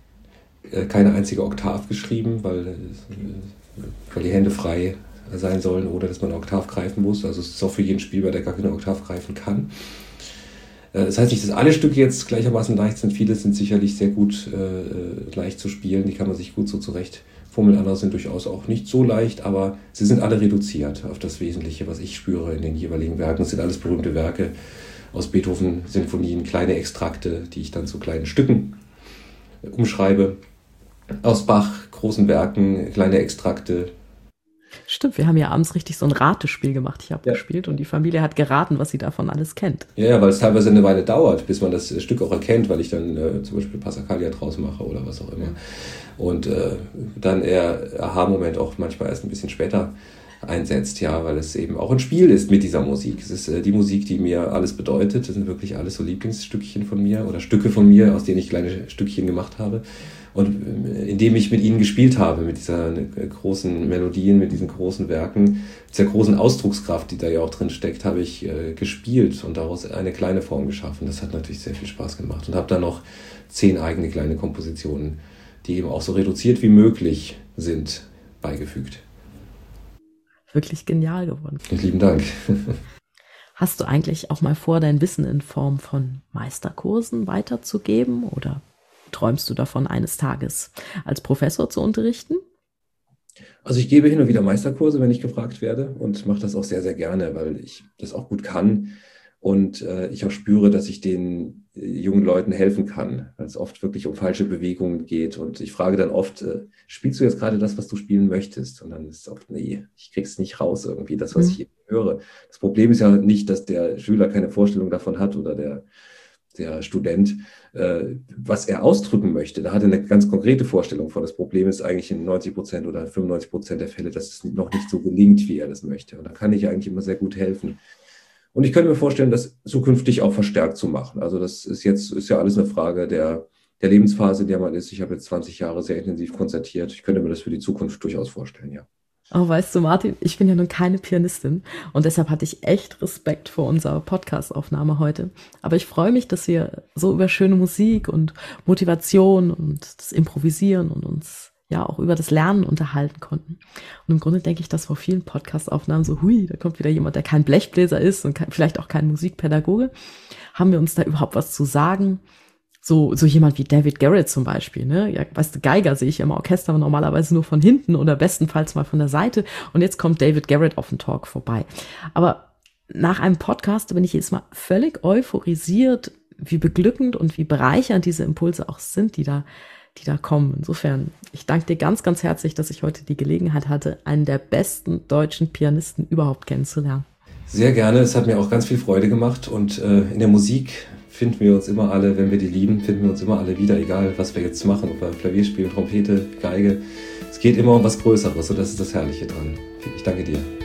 keine einzige Oktav geschrieben, weil, weil die Hände frei sein sollen oder dass man eine Oktav greifen muss. Also es ist auch für jeden Spieler, der gar keine Oktav greifen kann. Das heißt nicht, dass alle Stücke jetzt gleichermaßen leicht sind. Viele sind sicherlich sehr gut äh, leicht zu spielen. Die kann man sich gut so zurecht fummeln. Andere sind durchaus auch nicht so leicht, aber sie sind alle reduziert auf das Wesentliche, was ich spüre in den jeweiligen Werken. Es sind alles berühmte Werke aus Beethoven-Sinfonien, kleine Extrakte, die ich dann zu kleinen Stücken umschreibe. Aus Bach, großen Werken, kleine Extrakte. Stimmt, wir haben ja abends richtig so ein Ratespiel gemacht. Ich habe ja. gespielt und die Familie hat geraten, was sie davon alles kennt. Ja, ja, weil es teilweise eine Weile dauert, bis man das Stück auch erkennt, weil ich dann äh, zum Beispiel Passacaglia draus mache oder was auch immer. Und äh, dann eher Aha-Moment auch manchmal erst ein bisschen später einsetzt, ja, weil es eben auch ein Spiel ist mit dieser Musik. Es ist äh, die Musik, die mir alles bedeutet. Das sind wirklich alles so Lieblingsstückchen von mir oder Stücke von mir, aus denen ich kleine Stückchen gemacht habe. Und indem ich mit ihnen gespielt habe, mit dieser großen Melodien, mit diesen großen Werken, mit dieser großen Ausdruckskraft, die da ja auch drin steckt, habe ich äh, gespielt und daraus eine kleine Form geschaffen. Das hat natürlich sehr viel Spaß gemacht und habe dann noch zehn eigene kleine Kompositionen die eben auch so reduziert wie möglich sind, beigefügt. Wirklich genial geworden. Lieben Dank. Hast du eigentlich auch mal vor, dein Wissen in Form von Meisterkursen weiterzugeben oder träumst du davon, eines Tages als Professor zu unterrichten? Also ich gebe hin und wieder Meisterkurse, wenn ich gefragt werde, und mache das auch sehr, sehr gerne, weil ich das auch gut kann und äh, ich auch spüre, dass ich den äh, jungen Leuten helfen kann, weil es oft wirklich um falsche Bewegungen geht. Und ich frage dann oft, äh, spielst du jetzt gerade das, was du spielen möchtest? Und dann ist es oft, nee, ich krieg's nicht raus irgendwie, das, was Mhm. ich hier höre. Das Problem ist ja nicht, dass der Schüler keine Vorstellung davon hat oder der der Student, äh, was er ausdrücken möchte. Da hat er eine ganz konkrete Vorstellung von. Das Problem ist eigentlich in neunzig Prozent oder fünfundneunzig Prozent der Fälle, dass es noch nicht so gelingt, wie er das möchte. Und da kann ich eigentlich immer sehr gut helfen. Und ich könnte mir vorstellen, das zukünftig auch verstärkt zu machen. Also das ist jetzt, ist ja alles eine Frage der, der Lebensphase, in der man ist. Ich habe jetzt zwanzig Jahre sehr intensiv konzertiert. Ich könnte mir das für die Zukunft durchaus vorstellen, ja. Oh, weißt du, Martin, ich bin ja nun keine Pianistin und deshalb hatte ich echt Respekt vor unserer Podcast-Aufnahme heute. Aber ich freue mich, dass wir so über schöne Musik und Motivation und das Improvisieren und uns ja auch über das Lernen unterhalten konnten. Und im Grunde denke ich, dass vor vielen Podcast-Aufnahmen so, hui, da kommt wieder jemand, der kein Blechbläser ist und kein, vielleicht auch kein Musikpädagoge. Haben wir uns da überhaupt was zu sagen? So, so jemand wie David Garrett zum Beispiel, ne? Ja, weißt du, Geiger sehe ich im Orchester normalerweise nur von hinten oder bestenfalls mal von der Seite. Und jetzt kommt David Garrett auf den Talk vorbei. Aber nach einem Podcast bin ich jedes Mal völlig euphorisiert, wie beglückend und wie bereichernd diese Impulse auch sind, die da, die da kommen. Insofern, ich danke dir ganz, ganz herzlich, dass ich heute die Gelegenheit hatte, einen der besten deutschen Pianisten überhaupt kennenzulernen. Sehr gerne. Es hat mir auch ganz viel Freude gemacht. Und äh, in der Musik finden wir uns immer alle, wenn wir die lieben, finden wir uns immer alle wieder, egal was wir jetzt machen, ob wir Klavier spielen, Trompete, Geige. Es geht immer um was Größeres und das ist das Herrliche dran. Ich danke dir.